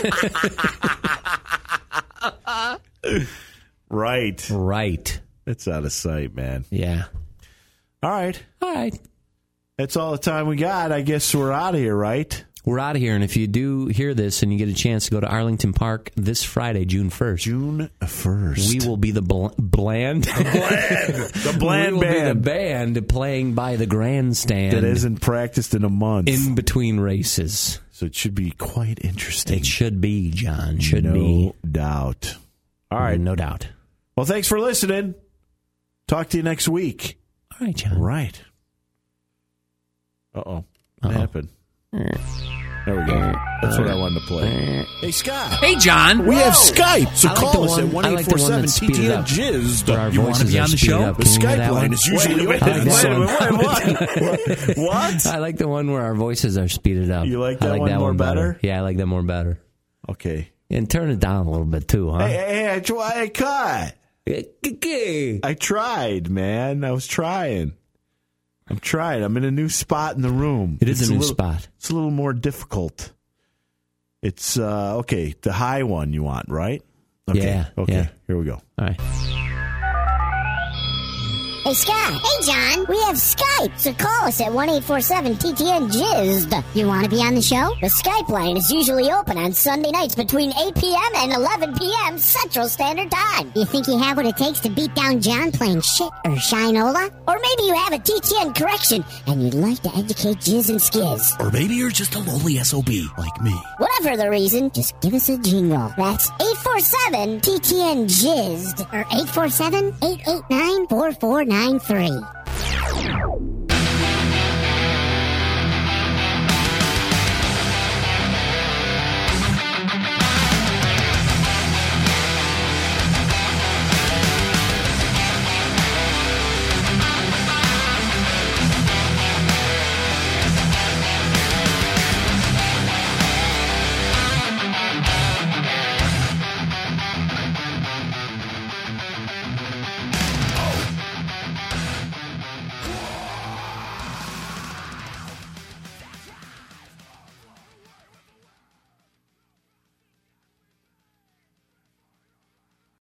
Right. It's out of sight, man. Yeah. All right. That's all the time we got. I guess we're out of here, right? We're out of here, and if you do hear this and you get a chance to go to Arlington Park this Friday, June 1st. June 1st. We will be the bland. The bland we will band. be the band playing by the grandstand. That isn't practiced in a month. In between races. So it should be quite interesting. It should be, John. Should no be. No doubt. All right. No doubt. Well, thanks for listening. Talk to you next week. All right, John. Right. Uh-oh. What happened? There we go. That's what I wanted to play. Hey, Scott. Hey, John. We have Skype, so call us at 1-847-TTN-JIZZ. You want to be on the show? The Skype line is usually... Wait, what? I like the one where our voices are speeded up. You like that one better? Yeah, I like that more better. Okay. And turn it down a little bit, too, huh? Hey, I cut. I tried, man. I was trying. I'm trying. I'm in a new spot in the room. It is a new spot. It's a little more difficult. It's, okay, the high one you want, right? Okay. Yeah. Okay, yeah. Here we go. All right. Hey, Scott. Hey, John. We have Skype, so call us at 1-847-TTN-JIZZ. You want to be on the show? The Skype line is usually open on Sunday nights between 8 p.m. and 11 p.m. Central Standard Time. You think you have what it takes to beat down John playing shit or Shinola? Or maybe you have a TTN correction and you'd like to educate Jizz and Skiz. Or maybe you're just a lowly SOB like me. Whatever the reason, just give us a jingle. That's 847-TTN-JIZZ or 847-889-4493.